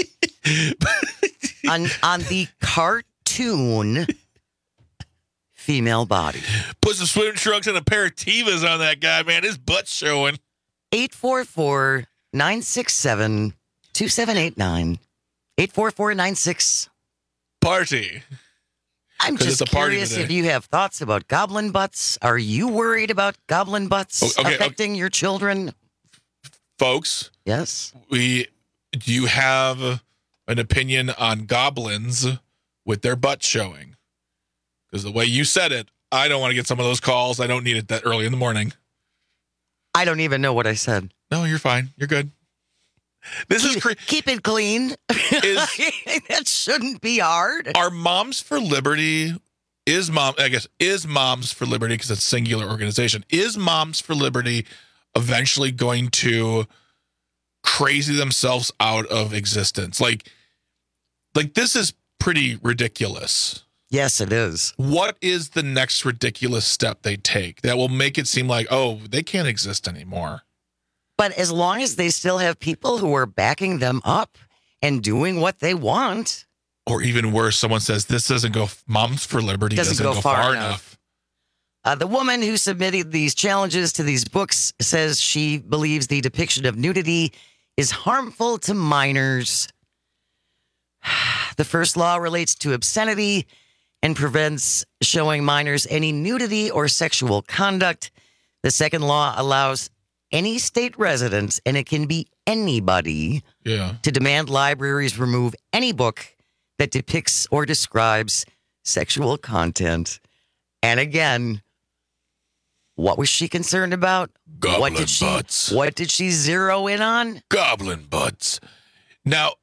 on on the cartoon female body. Put some swim trunks and a pair of Tevas on that guy, man. His butt's showing. eight four four, nine six seven, two seven eight nine. eight four four nine six. Party. I'm just it's a party curious today. if you have thoughts about goblin butts. Are you worried about goblin butts Oh, okay, affecting okay. your children? Folks. Yes. We do you have an opinion on goblins with their butts showing? Because the way you said it, I don't want to get some of those calls. I don't need it that early in the morning. I don't even know what I said. No, you're fine. You're good. This keep, is cre- keep it clean. Is, that shouldn't be hard. Are Moms for Liberty is mom? I guess is Moms for Liberty because it's a singular organization. Is Moms for Liberty eventually going to crazy themselves out of existence. Like, like this is pretty ridiculous. Yes, it is. What is the next ridiculous step they take that will make it seem like, oh, they can't exist anymore? But as long as they still have people who are backing them up and doing what they want. Or even worse, someone says, this doesn't go, Moms for Liberty doesn't, doesn't go, go far, far enough. enough. Uh, the woman who submitted these challenges to these books says she believes the depiction of nudity is harmful to minors. The first law relates to obscenity and prevents showing minors any nudity or sexual conduct. The second law allows any state resident, and it can be anybody, yeah. to demand libraries remove any book that depicts or describes sexual content. And again, what was she concerned about? Goblin what did she, butts. What did she zero in on? Goblin butts. Now,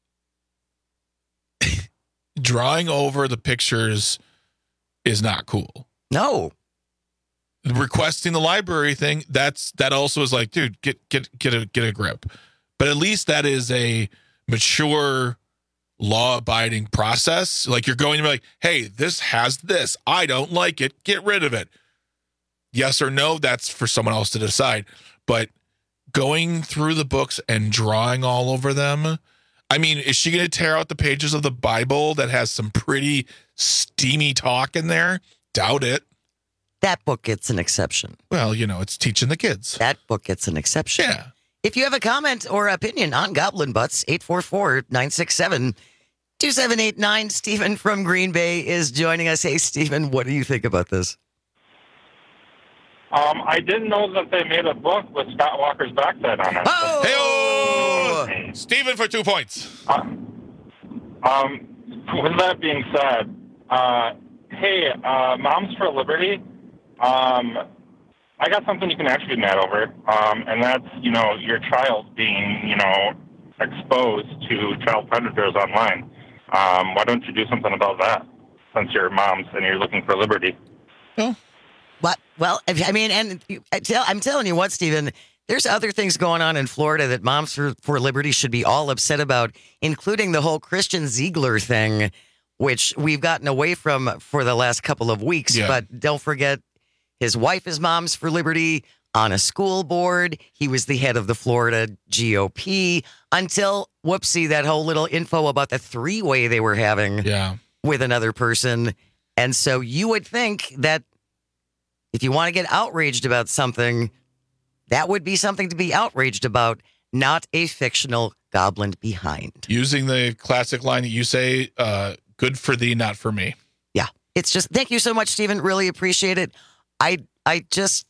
drawing over the pictures is not cool. No. Requesting the library thing, that's that also is like, dude, get get get a get a grip. But at least that is a mature, law-abiding process. Like, you're going to be like, hey, this has this. I don't like it. Get rid of it. Yes or no, that's for someone else to decide. But going through the books and drawing all over them, I mean, is she going to tear out the pages of the Bible that has some pretty steamy talk in there? Doubt it. That book gets an exception. Well, you know, it's teaching the kids. That book gets an exception. Yeah. If you have a comment or opinion on Goblin Butts, eight four four, nine six seven, two seven eight nine. Stephen from Green Bay is joining us. Hey, Stephen, what do you think about this? Um, I didn't know that they made a book with Scott Walker's backside on it. Oh! Hey-oh! Stephen for two points. Uh, um, with that being said, uh, hey, uh, Moms for Liberty, um, I got something you can actually be mad over, um, and that's, you know, your child being, you know, exposed to child predators online. Um, why don't you do something about that, since you're moms and you're looking for liberty? Oh. What? Well, I mean, and I tell, I'm telling you what, Stephen, there's other things going on in Florida that Moms for, for Liberty should be all upset about, including the whole Christian Ziegler thing, which we've gotten away from for the last couple of weeks. Yeah. But don't forget, his wife is Moms for Liberty on a school board. He was the head of the Florida G O P until, whoopsie, that whole little info about the three-way they were having yeah. with another person. And so you would think that if you want to get outraged about something, that would be something to be outraged about, not a fictional goblin behind. Using the classic line that you say, uh, good for thee, not for me. Yeah. It's just, thank you so much, Stephen. Really appreciate it. I, I just,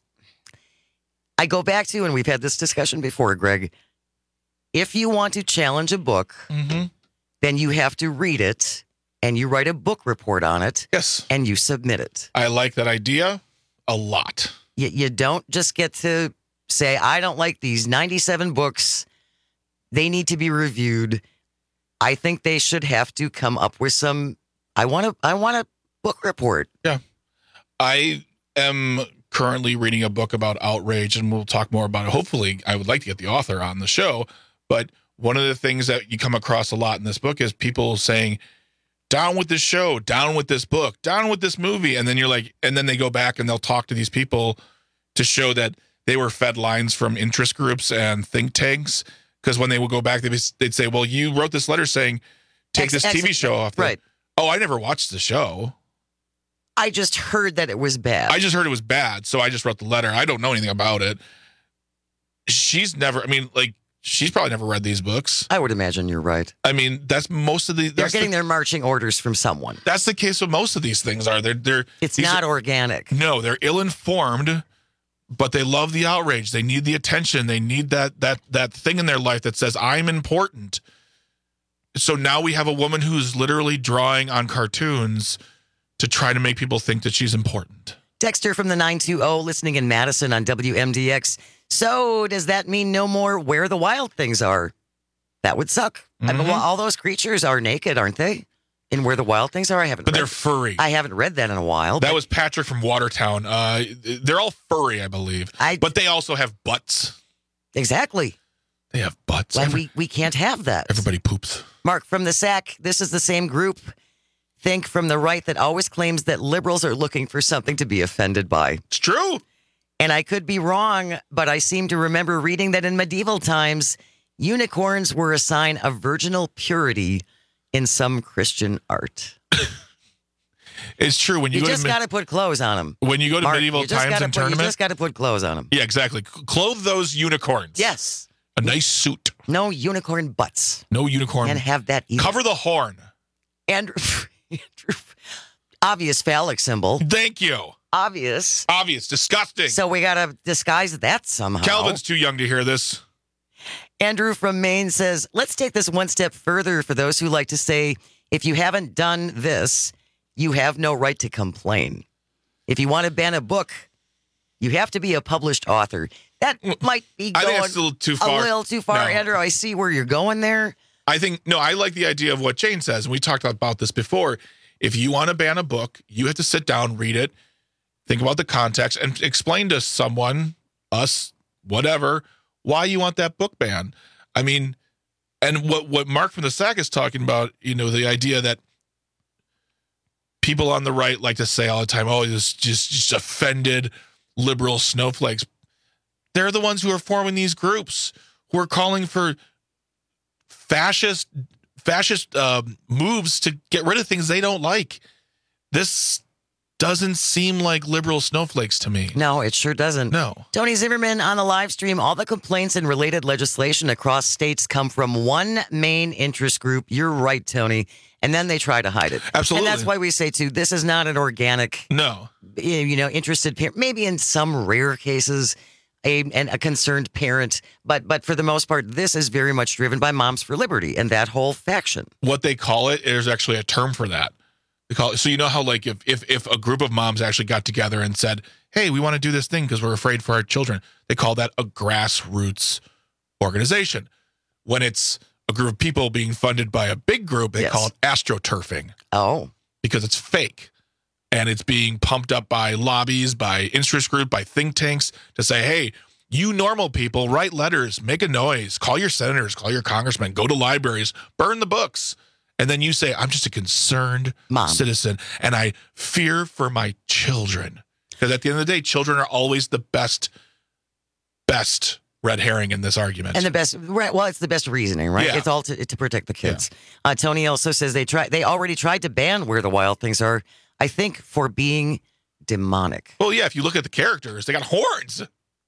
I go back to, and we've had this discussion before, Greg, if you want to challenge a book, mm-hmm. then you have to read it and you write a book report on it. Yes. And you submit it. I like that idea a lot. You, you don't just get to say, I don't like these ninety-seven books. They need to be reviewed. I think they should have to come up with some, I want to, I want a book report. Yeah. I am currently reading a book about outrage, and we'll talk more about it. Hopefully, I would like to get the author on the show. But one of the things that you come across a lot in this book is people saying, down with this show, down with this book, down with this movie. And then you're like, and then they go back and they'll talk to these people to show that they were fed lines from interest groups and think tanks. Because when they would go back, they'd, be, they'd say, well, you wrote this letter saying, take X, this T V X, show off. Right. The, oh, I never watched the show. I just heard that it was bad. I just heard it was bad. So I just wrote the letter. I don't know anything about it. She's never, I mean, like, she's probably never read these books. I would imagine you're right. I mean, that's most of the... They're getting the, their marching orders from someone. That's the case with most of these things are. They're, they're, it's not are, organic. No, they're ill-informed, but they love the outrage. They need the attention. They need that that that thing in their life that says, I'm important. So now we have a woman who's literally drawing on cartoons to try to make people think that she's important. Dexter from the nine two zero listening in Madison on W M D X. So does that mean no more Where the Wild Things Are? That would suck. Mm-hmm. I mean, well, all those creatures are naked, aren't they? In Where the Wild Things Are? I haven't But read they're furry. I haven't read that in a while. That was Patrick from Watertown. Uh, they're all furry, I believe. I, but they also have butts. Exactly. They have butts. And Every, we, we can't have that. Everybody poops. Mark, from the S A C, this is the same group, think, from the right that always claims that liberals are looking for something to be offended by. It's true. And I could be wrong, but I seem to remember reading that in medieval times, unicorns were a sign of virginal purity in some Christian art. It's true. When you, you go just to got to put clothes on them. When you go to Mark, medieval you just times gotta and put, tournament, you just got to put clothes on them. Yeah, exactly. Clothe those unicorns. Yes. A nice suit. No unicorn butts. No unicorn. And have that either. Cover the horn. Andrew, Andrew, obvious phallic symbol. Thank you. Obvious. Obvious. Disgusting. So we got to disguise that somehow. Calvin's too young to hear this. Andrew from Maine says, let's take this one step further for those who like to say, if you haven't done this, you have no right to complain. If you want to ban a book, you have to be a published author. That might be going I think it's a little too far. A little too far, No. Andrew. I see where you're going there. I think, no, I like the idea of what Jane says, and we talked about this before. If you want to ban a book, you have to sit down, read it, think about the context, and explain to someone, us, whatever, why you want that book banned. I mean, and what, what Mark from the S A C is talking about, you know, the idea that people on the right like to say all the time, oh, this just, just offended liberal snowflakes. They're the ones who are forming these groups, who are calling for fascist fascist uh, moves to get rid of things they don't like. This doesn't seem like liberal snowflakes to me. No, it sure doesn't. No. Tony Zimmerman on the live stream, all the complaints and related legislation across states come from one main interest group. You're right, Tony. And then they try to hide it. Absolutely. And that's why we say, too, this is not an organic, no, you know, interested parent. Maybe in some rare cases, a, and a concerned parent. But but for the most part, this is very much driven by Moms for Liberty and that whole faction. What they call it, there's actually a term for that. They call it, so you know how, like, if, if, if a group of moms actually got together and said, hey, we want to do this thing because we're afraid for our children, they call that a grassroots organization. When it's a group of people being funded by a big group, they Yes. call it astroturfing. Oh. Because it's fake. And it's being pumped up by lobbies, by interest group, by think tanks to say, hey, you normal people, write letters, make a noise, call your senators, call your congressmen, go to libraries, burn the books. And then you say, I'm just a concerned Mom. citizen, and I fear for my children. Because at the end of the day, children are always the best, best red herring in this argument. And the best, right, well, it's the best reasoning, right? Yeah. It's all to, to protect the kids. Uh, Tony also says they try, they already tried to ban Where the Wild Things Are, I think, for being demonic. Well, yeah, if you look at the characters, they got horns.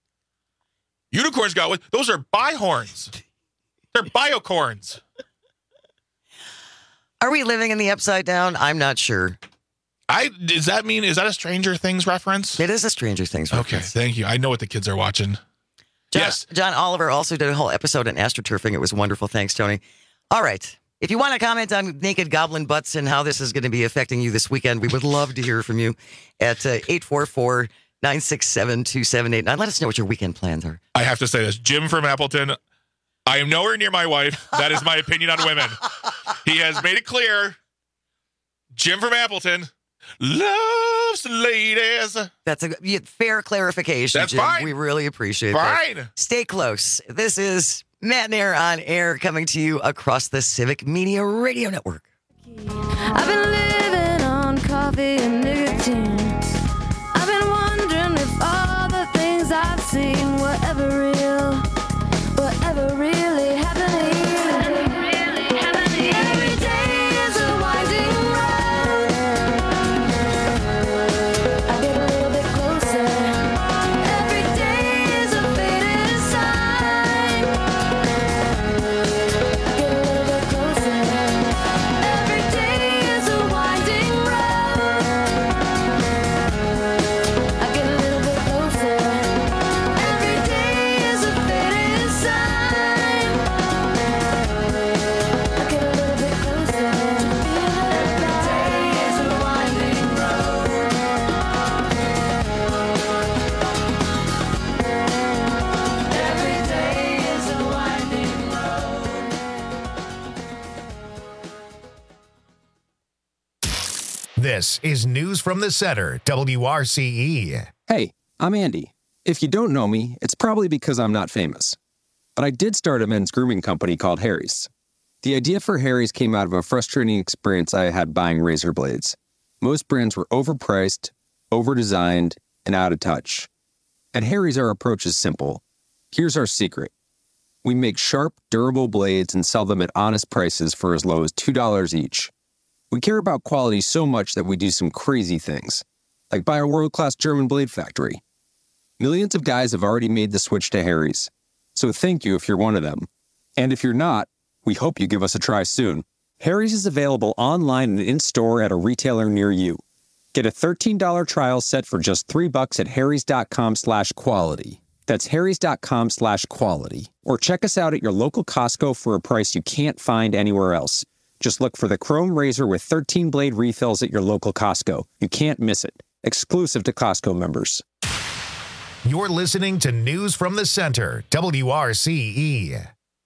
Unicorns got, those are bihorns. They're biocorns. Are we living in the upside down? I'm not sure. I does that mean, is that a Stranger Things reference? It is a Stranger Things Okay, reference. thank you. I know what the kids are watching. John, Yes. John Oliver also did a whole episode on astroturfing. It was wonderful. Thanks, Tony. All right. If you want to comment on naked goblin butts and how this is going to be affecting you this weekend, we would love to hear from you at uh, eight four four, nine six seven, two seven eight nine. Let us know what your weekend plans are. I have to say this. Jim from Appleton, I am nowhere near my wife. That is my opinion on women. He has made it clear. Jim from Appleton loves ladies. That's a yeah, fair clarification, That's Jim. fine. We really appreciate Fine. that. Stay close. This is Matt and Air on Air coming to you across the Civic Media Radio Network. I've been living on coffee and nicotine. I've been wondering if all the things I've seen were ever real, were ever really happening. Really happening. Every day is a winding road. I get a little bit closer. Every day is a faded sign. I get a little bit closer. Every day is a winding road. I get a little bit closer. Every day is a faded sign. I get a little bit closer. Every day is a winding road. Every day is a winding road. This is News from the Center, W R C E. Hey, I'm Andy. If you don't know me, it's probably because I'm not famous. But I did start a men's grooming company called Harry's. The idea for Harry's came out of a frustrating experience I had buying razor blades. Most brands were overpriced, overdesigned, and out of touch. At Harry's, our approach is simple. Here's our secret. We make sharp, durable blades and sell them at honest prices for as low as two dollars each. We care about quality so much that we do some crazy things, like buy a world-class German blade factory. Millions of guys have already made the switch to Harry's, so thank you if you're one of them. And if you're not, we hope you give us a try soon. Harry's is available online and in-store at a retailer near you. Get a thirteen dollars trial set for just three bucks at harrys.com slash quality. That's harrys.com slash quality. Or check us out at your local Costco for a price you can't find anywhere else. Just look for the Chrome Razor with thirteen blade refills at your local Costco. You can't miss it. Exclusive to Costco members. You're listening to News from the Center, W R C E.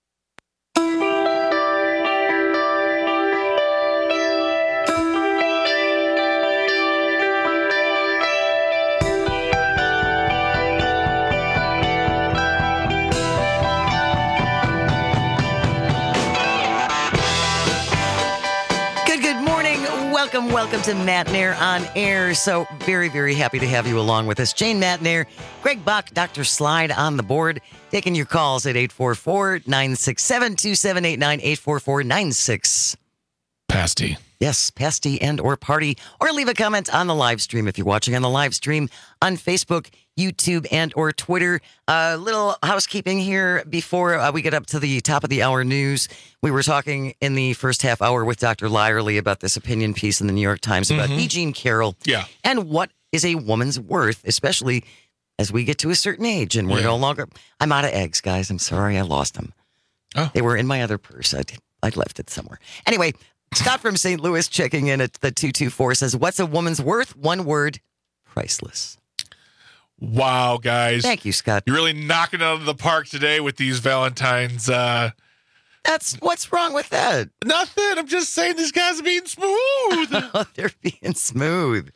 Welcome, welcome to Matt Nair on Air. So very, very happy to have you along with us. Jane Matt Nair, Greg Buck, Doctor Slide on the board, taking your calls at eight four four, nine six seven, two seven eight nine, eight four four, nine six. Pasty. Yes, pasty and or party. Or leave a comment on the live stream if you're watching on the live stream on Facebook, YouTube, and or Twitter. A uh, little housekeeping here before uh, we get up to the top of the hour news. We were talking in the first half hour with Doctor Lyerly about this opinion piece in the New York Times about Mhm. E. Jean Carroll. Yeah. And what is a woman's worth, especially as we get to a certain age and we're Yeah. no longer... I'm out of eggs, guys. I'm sorry I lost them. Oh. They were in my other purse. I'd, I'd left it somewhere. Anyway, Scott from Saint Louis checking in at the two two four says, what's a woman's worth? One word, priceless. Wow, guys. Thank you, Scott. You're really knocking it out of the park today with these Valentine's. Uh, That's what's wrong with that? Nothing. I'm just saying these guys are being smooth. They're being smooth.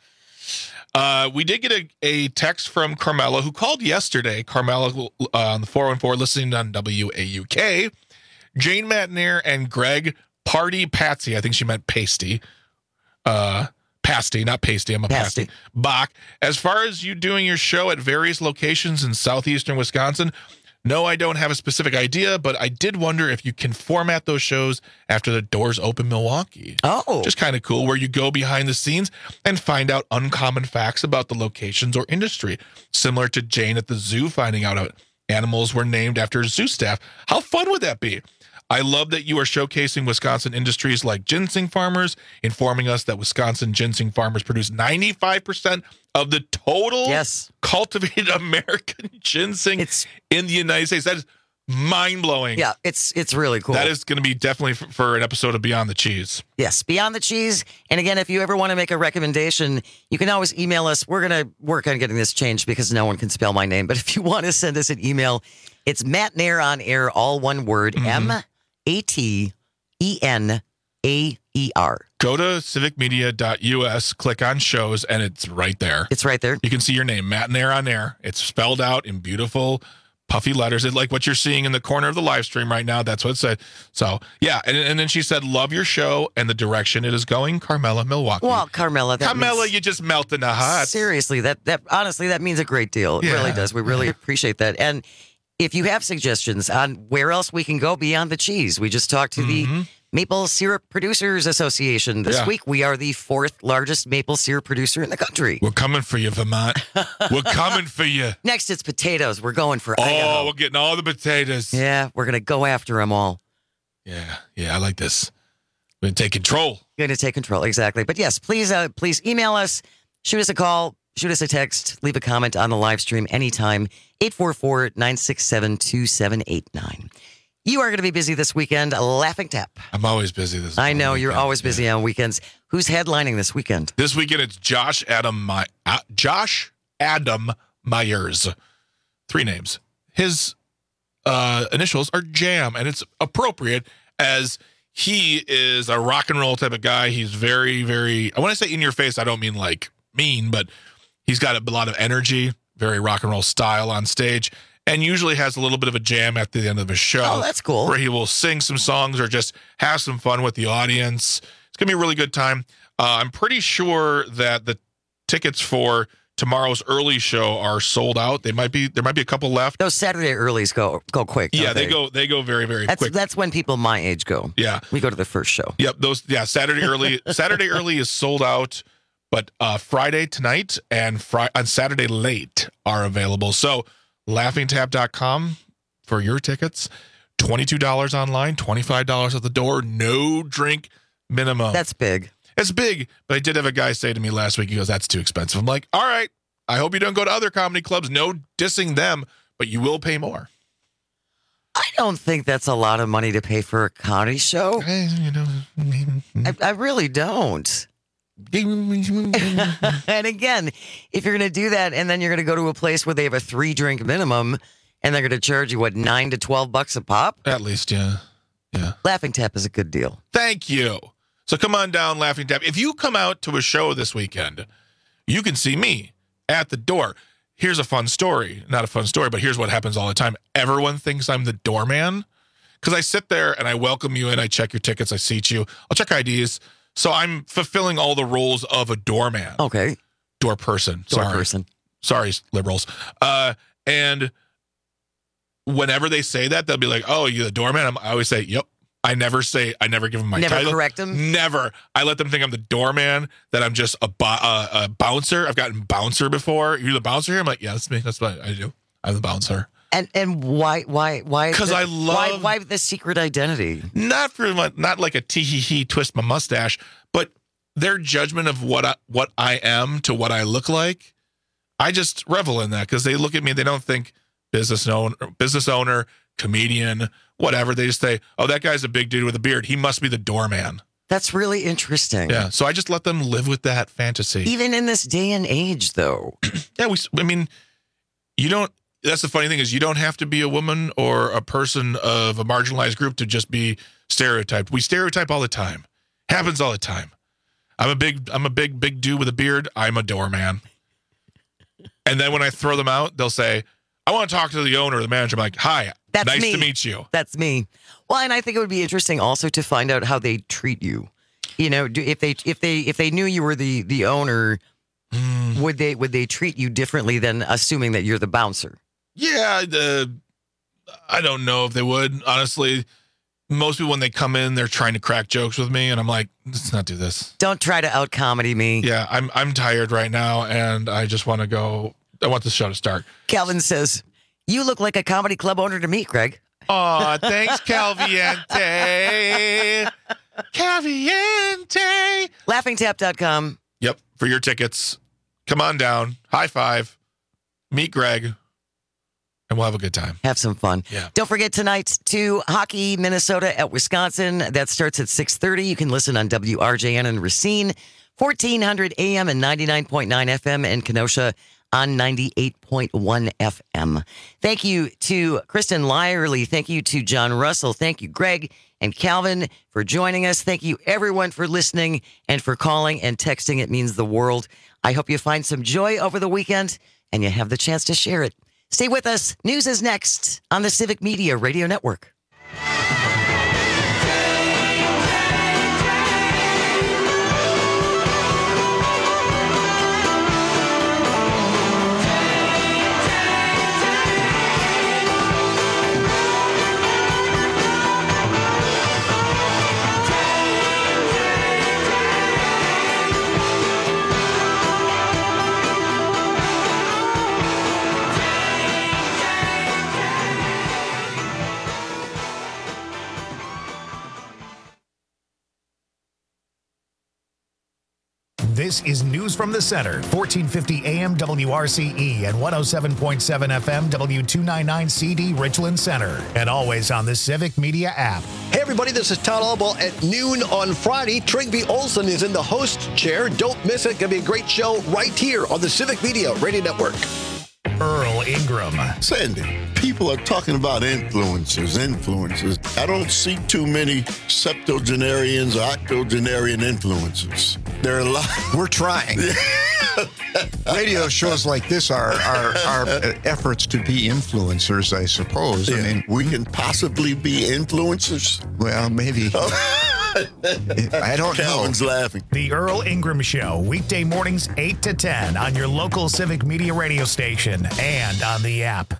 Uh, we did get a, a text from Carmela, who called yesterday. Carmela uh, on the four one four, listening on W A U K. Jane Matt Nair and Greg Party Patsy. I think she meant pasty. Uh, pasty, not pasty. I'm a pasty. pasty. Bach. As far as you doing your show at various locations in southeastern Wisconsin, no, I don't have a specific idea, but I did wonder if you can format those shows after the doors open Milwaukee. Oh. Just kind of cool, where you go behind the scenes and find out uncommon facts about the locations or industry. Similar to Jane at the zoo finding out animals were named after zoo staff. How fun would that be? I love that you are showcasing Wisconsin industries like ginseng farmers, informing us that Wisconsin ginseng farmers produce ninety-five percent of the total yes. cultivated American ginseng it's, in the United States. That is mind-blowing. Yeah, it's it's really cool. That is going to be definitely for, for an episode of Beyond the Cheese. Yes, Beyond the Cheese. And again, if you ever want to make a recommendation, you can always email us. We're going to work on getting this changed because no one can spell my name. But if you want to send us an email, it's Matt Nair on Air, all one word, Mm-hmm. M A T E N A E R. Go to civic media dot U S, click on shows, and it's right there. It's right there. You can see your name, Matt Nair on Air. It's spelled out in beautiful, puffy letters. It's like what you're seeing in the corner of the live stream right now. That's what it said. So, yeah. And, and then she said, love your show and the direction it is going, Carmela, Milwaukee. Well, Carmela, that Carmela, means, you just melt in the heart. seriously, that, that honestly, that means a great deal. It Yeah. really does. We really appreciate that. And if you have suggestions on where else we can go beyond the cheese, we just talked to Mm-hmm. the Maple Syrup Producers Association this Yeah. week. We are the fourth largest maple syrup producer in the country. We're coming for you, Vermont. We're coming for you. Next, it's potatoes. We're going for Oh, Idaho. we're getting all the potatoes. Yeah, we're going to go after them all. Yeah, yeah, I like this. We're going to take control. Going to take control, exactly. But yes, please, uh, please email us, shoot us a call, shoot us a text, leave a comment on the live stream anytime. eight four four, nine six seven, two seven eight nine. You are going to be busy this weekend. Laughing Tap. I'm always busy this I know, you're weekend. always busy on weekends. Who's headlining this weekend? This weekend, it's Josh Adam My- uh, Josh Adam Myers. Three names. His uh, initials are Jam, and it's appropriate as he is a rock and roll type of guy. He's very, very, I want to say in your face, I don't mean like mean, but he's got a lot of energy, very rock and roll style on stage. and usually has a little bit of a jam at the end of the show. Oh, that's cool. Where he will sing some songs or just have some fun with the audience. It's going to be a really good time. Uh, I'm pretty sure that the tickets for tomorrow's early show are sold out. They might be there might be a couple left. Those Saturday earlies go go quick. Yeah, they? they go they go very very that's, quick. That's when people my age go. Yeah, we go to the first show. Yep, those yeah Saturday early Saturday early is sold out, but uh, Friday tonight and Friday on Saturday late are available. So laughing tap dot com for your tickets. twenty-two dollars online, twenty-five dollars at the door. No drink minimum. That's big. It's big, but I did have a guy say to me last week, he goes, that's too expensive. I'm like, all right, I hope you don't go to other comedy clubs. No dissing them, but you will pay more. I don't think that's a lot of money to pay for a comedy show. I, you know, I, I really don't. And again, if you're going to do that and then you're going to go to a place where they have a three drink minimum and they're going to charge you, what, nine to twelve bucks a pop? At least, yeah. Yeah. Laughing Tap is a good deal. Thank you. So come on down, Laughing Tap. If you come out to a show this weekend, you can see me at the door. Here's a fun story. Not a fun story, but here's what happens all the time. Everyone thinks I'm the doorman because I sit there and I welcome you in. I check your tickets. I seat you. I'll check I Ds. So I'm fulfilling all the roles of a doorman. Okay. Door person. Door Sorry. person. Sorry, liberals. Uh, and whenever they say that, they'll be like, oh, you the doorman? I'm, I always say, yep. I never say, I never give them my never title. Never correct them? Never. I let them think I'm the doorman, that I'm just a, bo- uh, a bouncer. I've gotten bouncer before. You're the bouncer here? I'm like, yeah, that's me. That's what I do. I'm the bouncer. And and why, why, why? Because I love. Why, why the secret identity? Not for my, not like a tee-hee-hee twist my mustache, but their judgment of what I, what I am to what I look like. I just revel in that because they look at me, they don't think business owner, business owner, comedian, whatever. They just say, oh, that guy's a big dude with a beard. He must be the doorman. That's really interesting. Yeah. So I just let them live with that fantasy. Even in this day and age, though. yeah. We, I mean, you don't, that's the funny thing is you don't have to be a woman or a person of a marginalized group to just be stereotyped. We stereotype all the time. Happens all the time. I'm a big, I'm a big, big dude with a beard. I'm a doorman. And then when I throw them out, they'll say, I want to talk to the owner or the manager. I'm like, hi, That's nice me. to meet you. That's me. Well, and I think it would be interesting also to find out how they treat you. You know, do, if they if they if they knew you were the the owner, mm. would they would they treat you differently than assuming that you're the bouncer? Yeah, uh, I don't know if they would. Honestly, most people when they come in, they're trying to crack jokes with me, and I'm like, let's not do this. Don't try to out comedy me. Yeah, I'm I'm tired right now, and I just want to go. I want this show to start. Calvin says, you look like a comedy club owner to me, Greg. Aw, thanks, Calviente. Calviente. laughing tap dot com. Yep, for your tickets. Come on down. High five. Meet Greg. And we'll have a good time. Have some fun. Yeah. Don't forget tonight to Hockey, Minnesota at Wisconsin. That starts at six thirty. You can listen on W R J N in Racine, fourteen hundred A M and ninety-nine point nine F M, and Kenosha on ninety-eight point one F M. Thank you to Kristen Lyerly. Thank you to John Russell. Thank you, Greg and Calvin, for joining us. Thank you, everyone, for listening and for calling and texting. It means the world. I hope you find some joy over the weekend and you have the chance to share it. Stay with us. News is next on the Civic Media Radio Network. This is News from the Center, fourteen fifty A M W R C E and one oh seven point seven F M W two ninety-nine C D Richland Center, and always on the Civic Media app. Hey everybody, this is Todd Albaugh at noon on Friday. Trigby Olson is in the host chair. Don't miss it. Gonna be a great show right here on the Civic Media Radio Network. Earl Ingram. Sandy, people are talking about influencers, influencers. I don't see too many septuagenarians or octogenarian influencers. There are a lot. We're trying. Radio shows like this are, are, are efforts to be influencers, I suppose. Yeah. I mean, we can possibly be influencers. Well, maybe. I don't Calvin's know. laughing. The Earl Ingram Show, weekday mornings eight to ten on your local Civic Media radio station and on the app.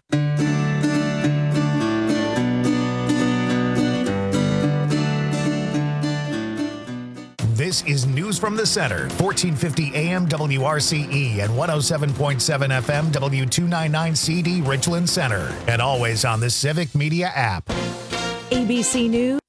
This is News from the Center, fourteen fifty A M W R C E and one oh seven point seven F M W two ninety-nine C D Richland Center, and always on the Civic Media app. A B C News.